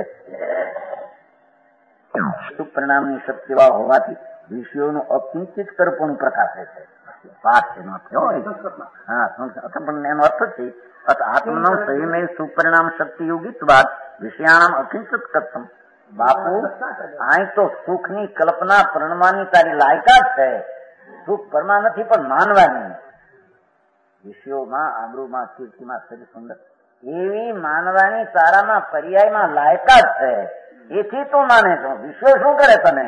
[SPEAKER 1] સુપરિણામની શક્તિવા હોવાથી વિષયોનું અકિંચિત કરપણું પ્રકાશે છે. પાઠ એનો હા પણ એનો અર્થ છે આત્મનો સંયમે સુપરિણામ શક્તિયુગિત બાદ વિષયાણામ અકિંચિત કરતમ. બાપુ અહીં તો સુખ ની કલ્પના પ્રણવાની તારી લાયકાત છે. સુખ પરમાં નથી પણ માનવાની. વિષયોમાં આબરૂમાં કીર્તિમાં સરી સુંદર એવી માનવાની તારામાં પર્યાયમાં લાયકાત છે. એથી તું માને છો. વિષયો શું કરે તને?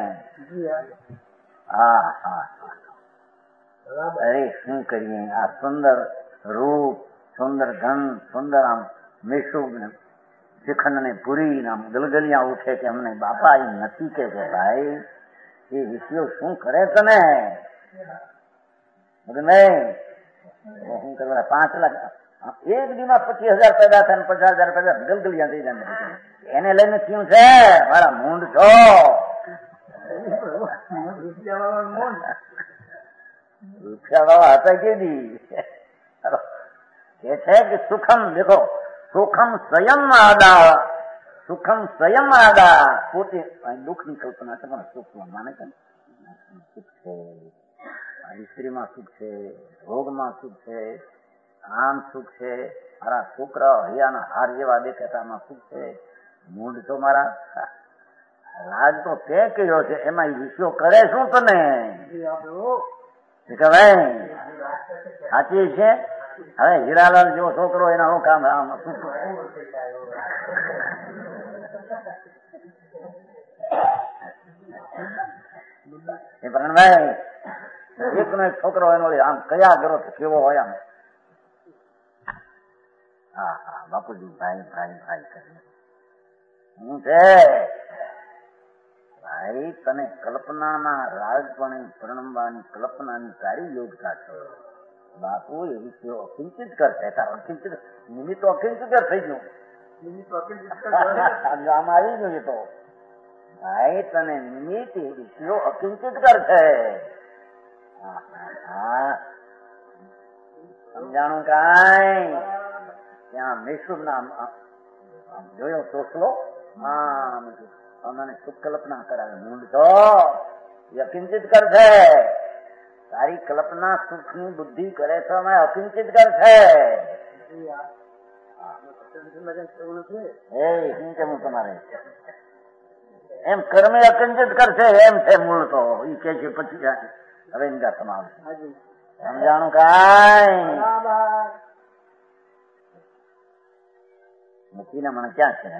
[SPEAKER 1] હા હા અરે શું કરીએ આ સુંદર રૂપ સુંદર ધન સુંદર આમ મેષું શ્રીખંડ ને પૂરી નામ ગલગલિયા ઉઠે કે અમને બાપા એ નથી કે છે ભાઈ એ વિષયો શું કરે તને? બધું નહીં શું કરવા પાંચ લાખ એક દીમાં પચીસ હજાર પેદા થાય ને પચાસ હજાર પેદા ગલગલિયા થઈ જાય. એને લઈને થયું છે મારા મૂંડ છો રૂપિયા વાળા હતા કે દી કે છે કે સુખમ દેખો સુખમ સ્વયં આદા સુખમ સ્વયં આદા પોતે દુઃખની કલ્પના છે પણ સુખ માને છે સુખ છે સ્ત્રીમાં સુખ છે ભોગમાં સુખ છે આમ સુખ છે મારા છોકરા હૈયાના હાર જેવા દેખાતામાં સુખ છે મૂડ તો મારા રાજ તો તે કર્યો છે એમાં વિષયો કરે શું તને કે ભાઈ સાચી છે. હવે હીરાલાલ જેવો છોકરો એના શું કામ એ પ્રણભાઈ એક નો એક છોકરો એનો આમ કયા કરો તો કેવો હોય આમ હા હા બાપુજી ભાઈ ભાઈ ભાઈ કરી હું છે ભાઈ તને કલ્પનામાં રાજપણે પરણવાની કલ્પનાની તારી યોગ્યતા છે બાપુ એ વિષયો અકિંચિત કરશે તારો અકિંચિત નિમિત્ત અકિંચિત થઈ ગયું આમ આવી ગયું તો ભાઈ તને નિમિત્ત એ વિષયો અકિંચિત કરશે. સમજાણું કાંઈ ત્યાં મૈસૂર ના જોયો ચોસલો હા મને સુખ કલ્પના કરાવે મૂંડ તો અકિંચિત કરશે તારી કલ્પના સુખની બુદ્ધિ કરે છે અમે અકિંચિત કરશે. એ શું કેવું તમારે એમ કર્મે અકિંચિત કરશે એમ છે મૂળ તો એ કે છે પછી હવે તમારું સમજાણું કાંઈ મૂકીને મને ક્યાં છે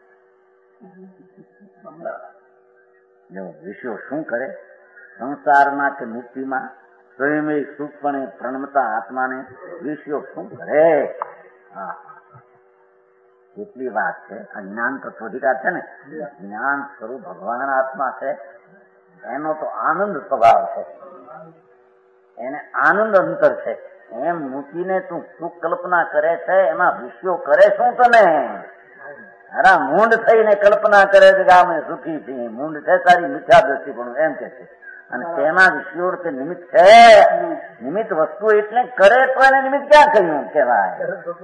[SPEAKER 1] જો વિષયો શું કરે સંસારમાં કે મુક્તિમાં સ્વયં સુખપણે પ્રણમતા આત્માને વિષયો શું કરે. હા કેટલી વાત છે. આ જ્ઞાન તત્વધિકાર છે ને જ્ઞાન સ્વરૂપ ભગવાન આત્મા છે એનો તો આનંદ સ્વભાવ છે એને આનંદ અંતર છે. એમ મૂકીને તું સુખ કલ્પના કરે છે એમાં વિષયો કરે શું તને અરા મૂંડ થઈને કલ્પના કરે છે કે અમે સુખી છીએ મૂંડ છે તારી મિથ્યા દ્રષ્ટિપણું એમ કે છે અને તેમાં વિષયો કે નિમિત્ત છે નિમિત્ત વસ્તુ એટલે કરે તો એને નિમિત્ત ક્યાં કહ્યું કેવાય.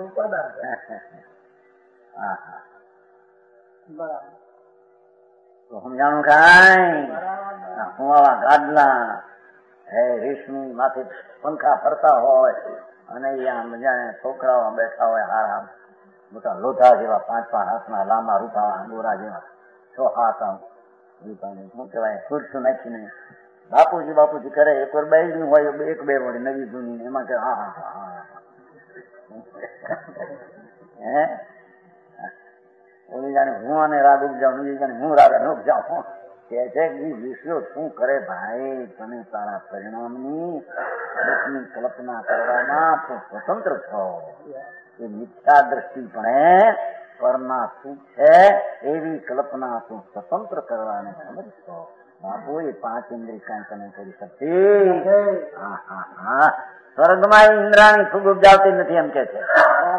[SPEAKER 1] તો સમજાણું કાંઈ હું આવા ગાદલા હે રેશમી માથે પંખા ફરતા હોય અને અહીંયા મજાને છોકરાઓ બેઠા હોય હારા મોટા લોધા જેવા પાંચ પાંચ હાથના લાંબા રૂપા ગોરા જેવા છ હાથ શું કહેવાય ખુરશું નાખીને બાપુજી બાપુજી કરે એક વાર બેડી હોય એક બે વળી નવી જૂની એમાં કે હા હા હા હે ઓલી જાણે હું આને રાગ ઉપજાઉં બીજી જાણે હું રાગ ન ઉપજાઉં કે છે કે વિષયો શું કરે ભાઈ તને તારા પરિણામની દુઃખની કલ્પના કરવામાં તું સ્વતંત્ર છો. એ મિથ્યા દ્રષ્ટિપણે પરના સુખ છે એવી કલ્પના તું સ્વતંત્ર કરવાને સમજ છો. બાપુ એ પાંચ ઇન્દ્રિય કાંઈ તમે કરી શકતી. હા હા હા સ્વર્ગમાં ઇન્દ્રાણી ફૂગ ઉપજાવતી નથી એમ કે છે.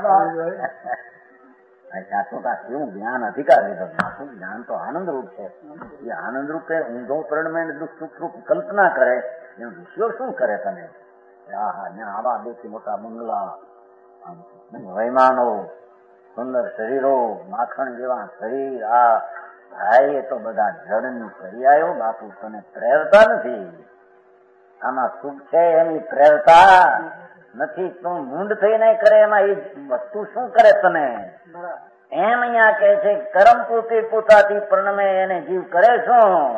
[SPEAKER 1] કેવું જ્ઞાન અધિકાર લીધો જ્ઞાન તો આનંદરૂપ છે. એ આનંદરૂપે ઊંધો પરિણમે દુઃખ સુખરૂપ કલ્પના કરે એ વિષયો શું કરે તમે. હા હા આવા દેખી મોટા બંગલા વૈમાનો સુંદર શરીરો માખણ જેવા શરીર આ ભાઈ એ તો બધા જળની પર્યાયો બાપુ તને પ્રેરતા નથી. આમાં સુખ છે એની પ્રેરતા નથી. તું મૂંડ થઈને કરે એમાં એ વસ્તુ શું કરે તને એમ અહીંયા કે છે કરમ પૂરતી પોતાથી પ્રણમે એને જીવ કરે શું.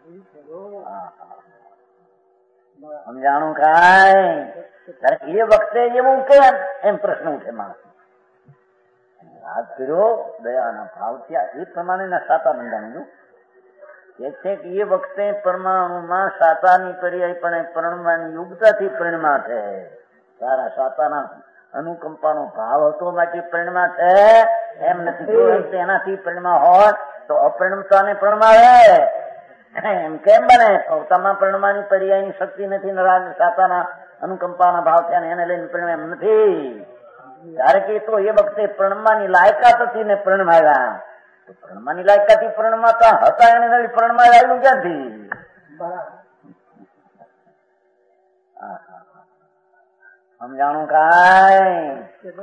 [SPEAKER 1] સમજાણું કાંઈ એ વખતે એવું કેમ એમ પ્રશ્ન ઉઠે માણસ વાત કર્યો દયાના ભાવ થયા એ પ્રમાણેના સાતા બંધાણી કે છે કે એ વખતે પરમાણુમાં સાતાની પર્યાય પણ પરણવાની યુગતાથી પરિણમા છે. સારા સાતાના અનુકંપાનો ભાવ હતો માટે પરિણમા છે એમ નથી. એનાથી પરિણમા હોત તો અપરિણમતાને પરમાવે એમ કેમ બને. પોતામાં પરિણમાની પર્યાયની શક્તિ નથી રાગ સાતાના અનુકંપાના ભાવ થયા એને લઈને પરિણામ એમ નથી. કારણ કે તો એ વખતે પ્રણમાની લાયકાત હતી ને પ્રણમાયા. પ્રણમાની લાયકાથી પ્રણમાતા હતા એને પ્રણમાં આવ્યું ક્યાંથી? સમજાણું કાંઈ?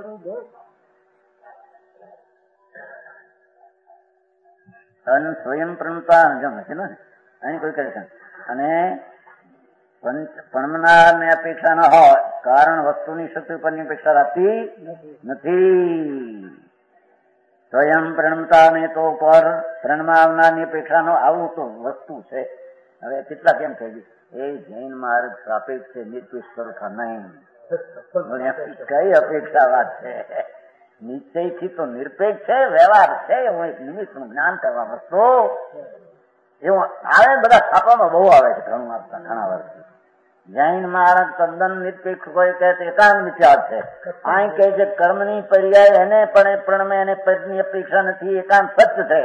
[SPEAKER 1] સ્વયં પ્રણતા જમ છે ને અહીં કોઈ કરે છે. અને પ્રણમનાર ને અપેક્ષા ન હોય, કારણ વસ્તુની શક્તિ ઉપરની અપેક્ષા રાખતી નથી. સ્વયં પ્રણમતા ને તો પર પ્રણમાવનારની અપેક્ષા નો આવું તો વસ્તુ છે. હવે કેટલા કેમ થઈ ગયું એ જૈન માર્ગ સાપેક્ષ છે, નિર્પેક્ષ સરખા નહીં. કઈ અપેક્ષા વાત છે? નિશ્ચયથી તો નિરપેક્ષ છે, વ્યવહાર છે. હું એક નિમિત્તનું જ્ઞાન કરવા વસ્તુ એવું આવે. બધા છાપામાં બહુ આવે છે ઘણું આપતા ઘણા વર્ષથી. જૈન માર્ગ તદ્દન નિરપેક્ષ કોઈ કહે તો એકાંત મિથ્યા છે. અહીં કહે છે કર્મની પર્યાય એને પણ પ્રણમે એને પદની અપેક્ષા નથી, એકાંત સત્ય છે.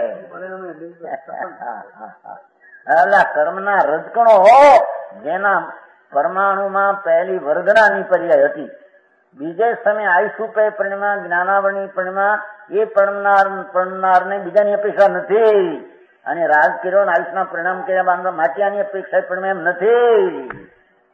[SPEAKER 1] એટલે કર્મના રજકણો જેના પરમાણુમાં પહેલી વર્ગનાની પર્યાય હતી, બીજે સમય આયુષુપે પરિણમા જ્ઞાનાવરણી પરિણમા એ પરણનાર પરણનારને બીજાની અપેક્ષા નથી. અને રાજ કર્યો આયુષના પરિણામ કર્યા બાંધવા માટિયાની અપેક્ષા પરિણામ એમ નથી.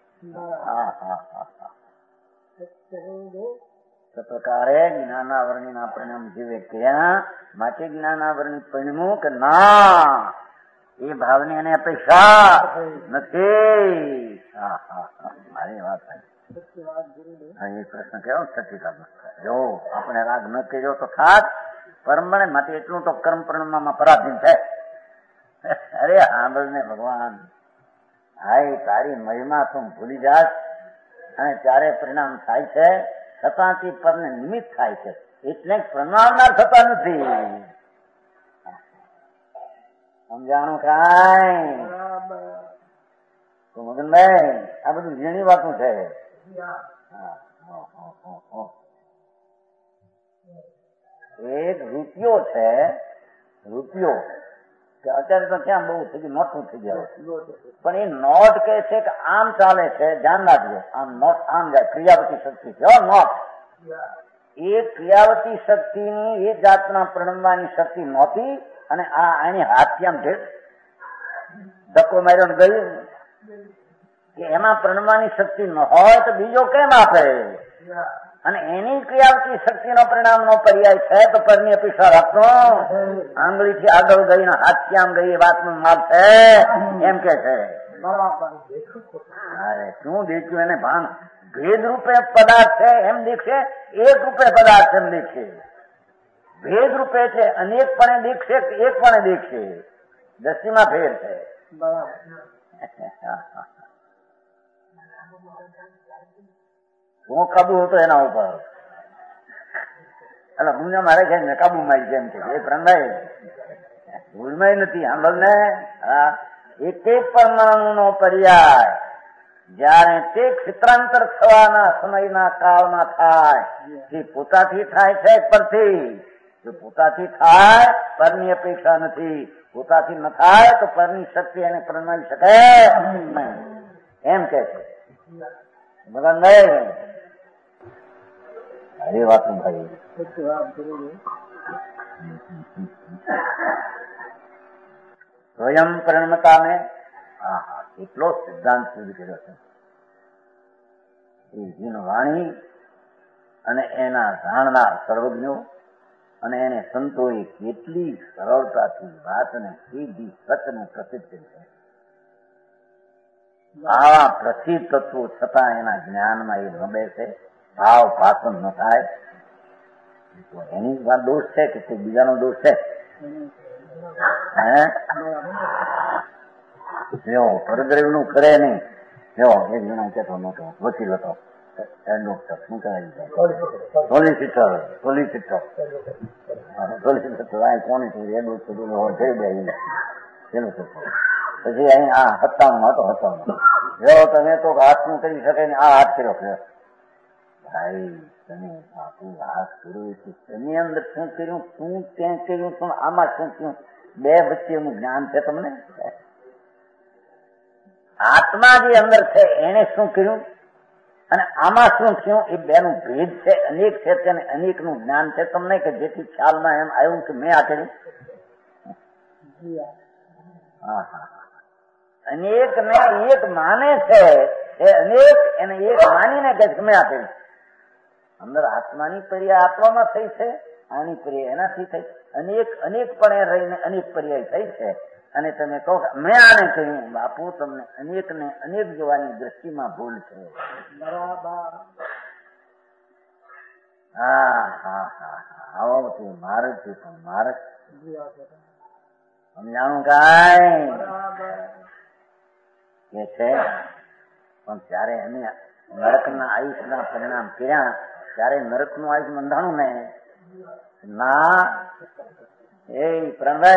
[SPEAKER 1] પ્રકારે જ્ઞાનાવરણીના પરિણામ જીવે ક્યાં માટે જ્ઞાનાવરણી પરિણમું કે ના એ ભાવની એને અપેક્ષા નથી. મારી વાત એ પ્રશ્ન કેવો સચિતા જો આપણે રાગ ન કર્યો તો થાત પરમણે માટે એટલું તો કર્મ પરિણામમાં પરાધીન છે. અરે સાંભળ ને ભગવાન, હાય તારી મહિમા તું ભૂલી જાત અને ત્યારે પરિણામ થાય છે છતાંથી પરને નિમિત્ત થાય છે એટલે પ્રણામનાર થતા નથી. સમજાણું કાંઈ? તો મગનભાઈ આ બધું ઝીણી વાતું છે. એક રૂપિયો છે, રૂપિયો કે અત્યારે તો ક્યાં બહુ થઈ ગયું, નોટનું થઈ ગયા. પણ એ નોટ કે છે કે આમ ચાલે છે, ધ્યાન રાખજો. આમ નોટ આમ જાય, ક્રિયાવતી શક્તિ છે નોટ. એ ક્રિયાવતી શક્તિની એ જાતના પ્રણમવાની શક્તિ નહોતી. અને આ એની હાથથી આમ ધક્કો માર્યો ને ગયું કે એમાં પ્રણમવાની શક્તિ ન હોય તો બીજો કેમ આપે? અને એની ક્રિયાવતી શક્તિનો પરિણામનો પર્યાય છે તો પરની અપેક્ષા રાખતો. આંગળીથી આગળ ગઈ હાથથી આમ ગઈ એ વાતનું માલ છે એમ કે છે. અરે શું દેખ્યું એને ભાન? ભેદ રૂપે પદાર્થ છે એમ દેખશે, એક રૂપે પદાર્થ એમ દેખશે. ભેદ રૂપે છે, અનેકપણે દેખશે કે એકપણે દેખશે, દ્રષ્ટિમાં ભેદ છે. હું કાબુ હતો એના ઉપર એટલે ગુંજા મારે છે ને કાબુ મારી જેમ છે એ પ્રણય ભૂલમાં નથી. સાંભળ ને, એક એક પરમાણુ નો પર્યાય જયારે તે ક્ષેત્રાંતર થવાના સમયના કાળમાં થાય તે પોતાથી થાય છે પરથી. જો પોતાથી થાય પરની અપેક્ષા નથી, પોતાથી ન થાય તો પરની શક્તિ એને પ્રણમાવી શકે એમ કે છે. બધા નહીં અરે વાત ભાઈ સ્વયં પરિણમતા ને એટલો સિદ્ધાંત સુધી કર્યો છે. એ જીન વાણી અને એના જાણનાર સર્વજ્ઞો અને એને સંતોએ કેટલી સરળતાથી વાતને સીધી સચને પ્રસિદ્ધ કરી છે. આવા પ્રસિદ્ધ તત્વો છતાં એના જ્ઞાનમાં એ ન બેસે, ભાવ પાસન ન થાય. એની દોષ છે કે તે બીજાનો દોષ છે? જો પરદ્રવ નું કરે નહીં. જો એક જણા કહેતો નતો, વકીલ હતો, એડવોકેટ શું કહેવાય, સોલિસિટર સોલિસિટર સોલિસિટર આ કોની થઈ એડવોકેટ થઈ જાય પેલું પછી અહીં આ સત્તાવન હતો સત્તાવન જો તમે તો હાથનું કરી શકે ને આ હાથ કર્યો છે. ભાઈ તમે આપણું હાથ કર્યું છે, એની અંદર શું કર્યું, શું ત્યાં કર્યું, પણ આમાં શું થયું? બે વચ્ચેનું જ્ઞાન છે તમને? આત્મા જે અંદર છે એને શું કર્યું? અને આમાં શું થયું? એ બેનું ભેદ છે, અનેક છે અને અનેકનું જ્ઞાન છે તમને, કે જેથી ખ્યાલમાં એમ આવ્યું કે મેં આ કર્યું. હા હા અનેક ને એક માને છે, એ અનેક એને એક માનીને કે મેં આ કર્યું. અંદર આત્માની પર્યાય આત્મામાં થઈ છે, આની પર્યાય એનાથી થઈ. અનેક અનેક પણ રહીને અનેક પર્યાય થઈ છે. અને તમે કહો મેં આને કહ્યું, બાપુ તમને અનેક ને અનેક જોવાની દ્રષ્ટિમાં ભૂલ છે. બરાબર. હા હા હા આવો તું મારે છે પણ મારે સમજાણું કાંઈ કે છે. પણ ત્યારે એને નરકના આયુષના પરિણામ કર્યા, ત્યારે નરકનું આયુષ બંધાણું ને ના એ પ્રણય.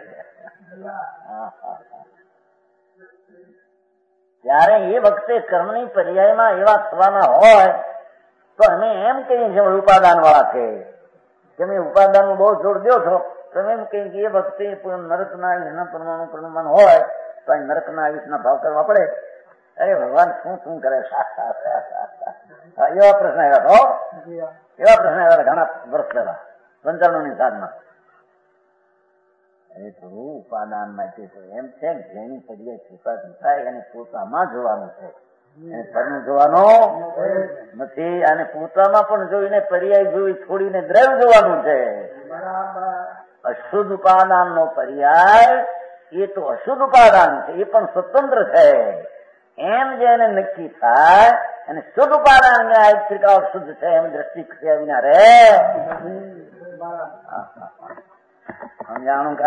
[SPEAKER 1] ત્યારે એ વખતે કર્મની પર્યાયમાં એવા થવાના હોય તો અમે એમ કહીએ છીએ ઉપાદાન વાળા છે કે તમે ઉપાદાન નું બહુ જોર દો છો. તમે એમ કહીએ કે એ વખતે નરકના આયુષના પરમાણુ પ્રમાણ હોય તો નરકના આયુષના ભાવ કરવા પડે. અરે ભગવાન શું શું કરે? એવા પ્રશ્ન આવ્યા તો એવા પ્રશ્ન આવ્યા ઘણા વર્ષ પહેલા પંચાણુંની સાધમાં. એ તો ઉપાદાન માટે તો એમ છે જેની પર્યાય છૂટાતી થાય એને પોતામાં જોવાનું છે, એને પરનું જોવાનું નથી. અને પોતામાં પણ જોઈને પર્યાય જોઈ છોડીને દ્રવ્ય જોવાનું છે. અશુદ્ધ ઉપાદાન નો પર્યાય એ તો અશુદ્ધ ઉપાદાન છે, એ પણ સ્વતંત્ર છે. એમ જેને નક્કી થાય અને શુદ્ધ ઉપાદાન ત્રિકાળ શુદ્ધ છે એમ દ્રષ્ટિ વિના રે સમજાણું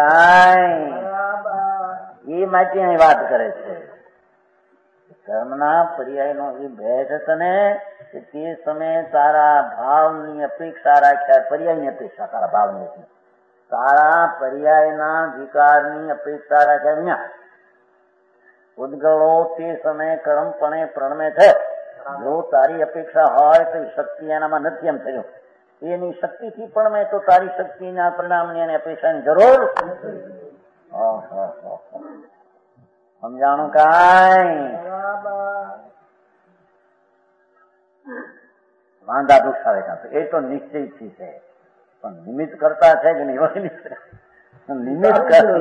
[SPEAKER 1] કાંઈ? એ માટેની વાત કરે છે. કર્મના પર્યાય નો એ ભેદ તને કે તે સમયે તારા ભાવની અપેક્ષા રાખ્યા, પર્યાયની અપેક્ષા તારા ભાવની હતી, તારા પર્યાયના વિકારની અપેક્ષા રાખ્યા વિના ઉદ્ગળો તે સમયે કર્મપણે પ્રણમે છે. જો તારી અપેક્ષા હોય તો શક્તિ એનામાં નથી એમ થયું. એની શક્તિથી પણ મેં તો તારી શક્તિના પરિણામની અને અપેક્ષાની જરૂર સમજાણું કાંઈ? વાંધા દુઃખ આવે કાં એ તો નિશ્ચયથી છે, પણ નિમિત્ત કરતા છે કે નહીં? નિમિત્ત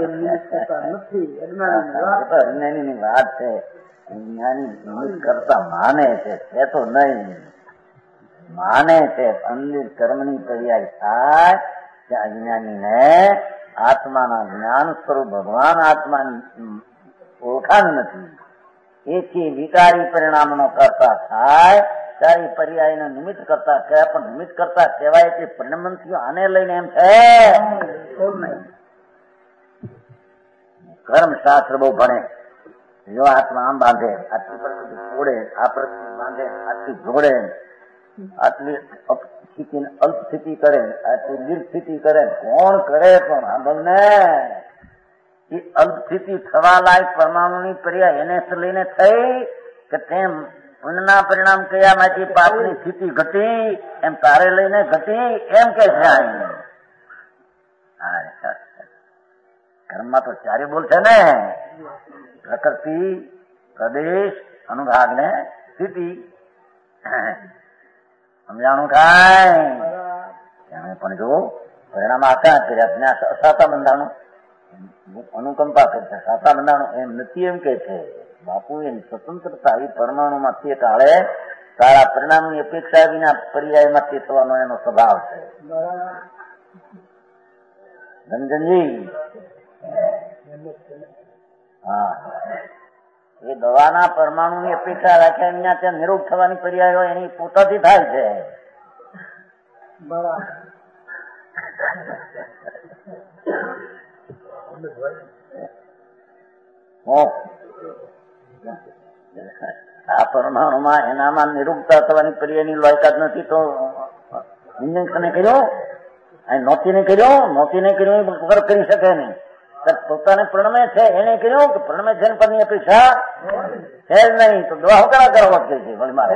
[SPEAKER 1] અજ્ઞાની ની વાત છે. જ્ઞાની નિમિત્ત કરતા માને છે, છે તો નહીં માને છે. અંદર કર્મની પર્યાય થાય ત્યાં અજ્ઞાની ને આત્માના જ્ઞાન સ્વરૂપ ભગવાન આત્માની ઓળખાણ નથી. એથી વિકારી પરિણામનો કરતા થાય ત્યારે પર્યાયનો નિમિત્ત કરતા કહેવાય. પણ નિમિત્ત કરતા કહેવાય તે પરિણમનથી આને લઈને એમ છે. કર્મ શાસ્ત્ર બહુ ભણે, જો આત્મા આમ બાંધે, આટલી પ્રકૃતિ છોડે, આ પ્રકૃતિ બાંધે, આટલી જોડે, આટલી સ્થિતિ અલ્પ સ્થિતિ કરે, આટલી દીર્ઘ સ્થિતિ કરે, કોણ કરે? પણ આપણને એ અલ્પ સ્થિતિ થવા લાયક પરમાણુની પર્યાય એને લઈને થઈ કે તેમ પુણ્યના પરિણામ કયા માંથી પાપની સ્થિતિ ઘટી એમ તારે લઈને ઘટી એમ કે છે. કર્મમાં તો ચારે બોલ છે ને, પ્રકૃતિ, પ્રદેશ, અનુભાગ ને સ્થિતિ. સમજાણું કાંઈ? એને પણ જો પરિણામ આકાશ કર્યા સાતા બંધાણું અનુકંપા કરતા સાતા બંધાણું એમ નથી એમ કે છે. બાપુ એની સ્વતંત્રતા એ પરમાણુમાં તે કાળે તારા પરિણામની અપેક્ષા વિના પર્યાયમાં તે થવાનો એનો સ્વભાવ છે. રંજનજી હા એ દવાના પરમાણુની અપેક્ષા રાખ્યા વિના ત્યાં નિરોગ થવાની પર્યાય હોય એની પોતાથી થાય છે. બરાબર. આ પરમાણુમાં એનામાં નિરૂપતા થવાની પર્યાયની લાયકાત નથી તો ઇન્જેક્શને કર્યો નોતીને કર્યો નોતીને કર્યું વગર કરી શકે નહીં. પોતાને પ્રણમે છે એને કર્યું કે પ્રણમે છે પરની અપેક્ષા છે જ નહીં તો દવા કરા કરવા છે વળી મારે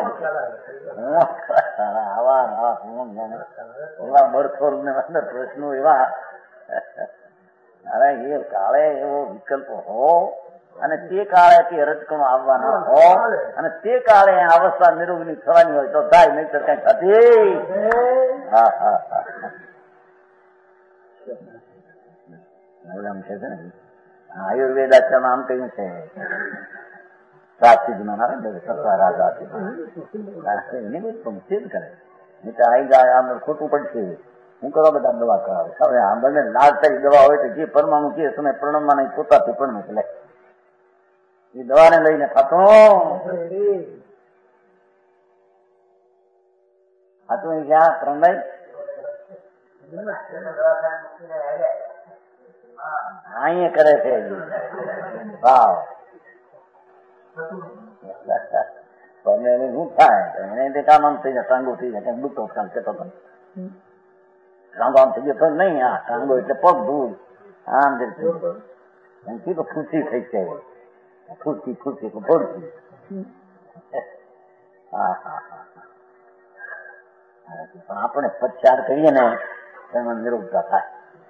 [SPEAKER 1] આવા એવા બળખોર ને અંદર પ્રશ્નો એવા અરે એ કાળે એવો વિકલ્પ હો અને તે કાળે તે રજકણો આવવાના હોય અને તે કાળે અવસ્થા નિરોગની થવાની હોય તો થાય, નહીં તો કઈ થતી. હા હા હા છે ને આયુર્વેદાચારમાં આમ કહ્યું છે, પ્રાચીન રાજા એને કોઈ પંક્તિ જ કરે નહીં તો આવી જાય આમ ખોટું પડશે. હું કરવા બધા દવા કરાવે. હવે આ બંને લાગતા દવા હોય તો જે પરમાણુ જે સમય પ્રણવમાં નહીં પોતાથી પણ લે એ દવાને લઈને ખાતો ખાતું ક્યાં પ્રણભાઈ અહીંયા કરે છે. ભાવ એને શું થાય એને કામ આમ થઈ જાય, ટાંગો થઈ જાય, દુખતો કામ કેતો ટાંગો આમ થઈ ગયો તો નહીં. આ ટાંગો એટલે પગ દૂર આમ તો ખુશી થઈ જાય, ખુશી ખુશી ફોડતી. હા હા હા પણ આપણે પચાર કરીએ ને એમાં નિરોગતા થાય.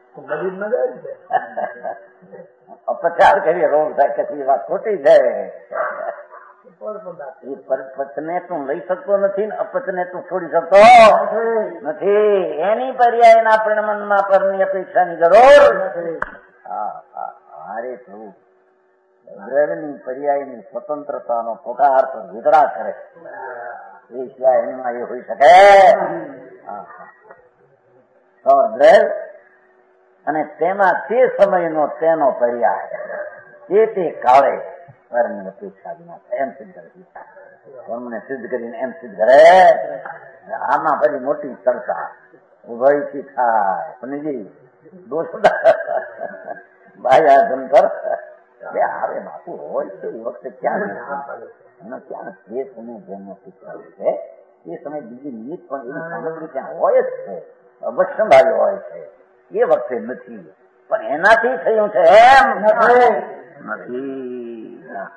[SPEAKER 1] અપચાર કરીએ રોગ થાય પછી વાત ખોટી જાય. એ પચને તું લઈ શકતો નથી ને અપચને તું છોડી શકતો નથી. એની પર્યાયના પરિણમનમાં પરની અપેક્ષાની જરૂર નથી. હા હા હારે થવું દ્રવ્યની પર્યાયની સ્વતંત્રતાનો પોકાર તો વિતરા કરે એ સિવાય એમાં એ હોઈ શકે. દ્રવ્ય અને તેમાં તે સમયનો તેનો પર્યાય તે તે કાળે કર્મની અપેક્ષા વિના એમ સિદ્ધ કરે. કર્મને સિદ્ધ કરીને એમ સિદ્ધ કરે. આમાં પછી મોટી ચર્ચા ઉભયથી થાય. સમજી દોષ ભાઈ શંકર આવે બાપુ હોય છે એ વખતે ક્યાં એનો ક્યાં જે સમય જેમનો શીખવાડે છે એ સમય બીજી નિમિત્ત પણ એવી સામગ્રી ત્યાં હોય જ છે, અવશ્યભાવી હોય છે. એ વખતે નથી પણ એનાથી થયું છે એમ નથી.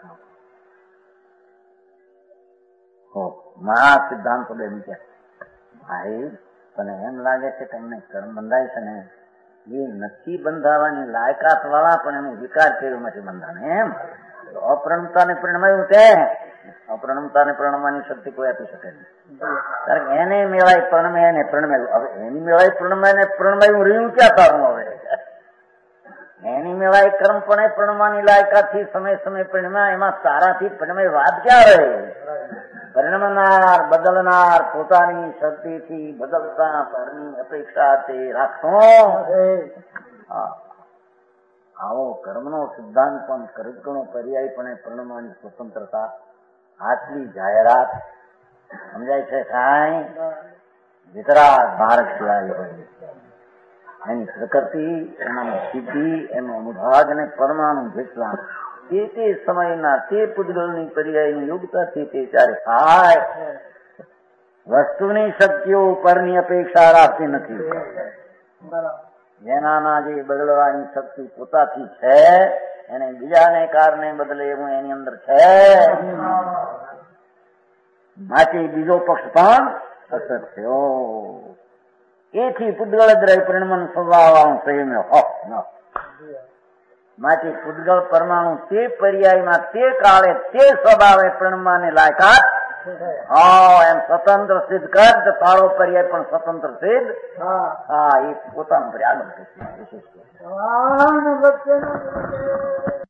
[SPEAKER 1] મહા સિદ્ધાંતો બે મૂક્યા. ભાઈ તને એમ લાગે છે કે અમને કર્મ બંધાય છે ને એ નથી બંધાવાની લાયકાત વાળા પણ એનો વિકાર કર્યો નથી બંધાને. એમ અપ્રણમતા ને પરિણમાયું છે. અપ્રણમતા ને પરિણમવાની શક્તિ કોઈ આપી શકે નહીં. કારણ કે એને મેળાય પ્રણમે એને પ્રણમાયું. હવે એની મેળાય પ્રણમાય ને પ્રણમાયું રહ્યું ક્યાં તારું? હવે એની મેળાય કર્મ પણ પ્રણમાની લાયકાતથી સમય સમય પરિણમ્યા. એમાં તારાથી પરિણમાય વાત ક્યાં રહે? પરિણમનાર બદલનાર પોતાની શક્તિથી બદલતા પરની અપેક્ષા તે રાખશો. આવો કર્મનો સિદ્ધાંત પણ કરજગણો પર્યાય પણ પરિણમવાની સ્વતંત્રતા આટલી જાહેરાત સમજાય છે. કાંઈ વિતરાગ ભારત સિવાય હોય એની પ્રકૃતિ એનાની સિદ્ધિ એનો અનુભાગ અને પરમાણુ જેટલા તે તે સમયના તે પુદ્ગલની પર્યાયની યોગ્યતાથી તે ત્યારે થાય. વસ્તુની શક્તિઓ ઉપરની અપેક્ષા રાખતી નથી. જેનાના જે બદલવાની શક્તિ પોતાથી છે એને બીજાને કારણે બદલે એવું એની અંદર છે. માટે બીજો પક્ષ પણ અસર થયો. એથી પુદ્ગલ દ્રવ્ય પરિણમન સ્વભાવ સંયમ હો ન માટે પુદ્ગલ પરમાણુ તે પર્યાયમાં તે કાળે તે સ્વભાવે પરિણમવાની લાયકાત હા એમ સ્વતંત્ર સિદ્ધ કર તો તારો પર્યાય પણ સ્વતંત્ર સિદ્ધ. હા એ પોતાનું પર્યાય વિશેષ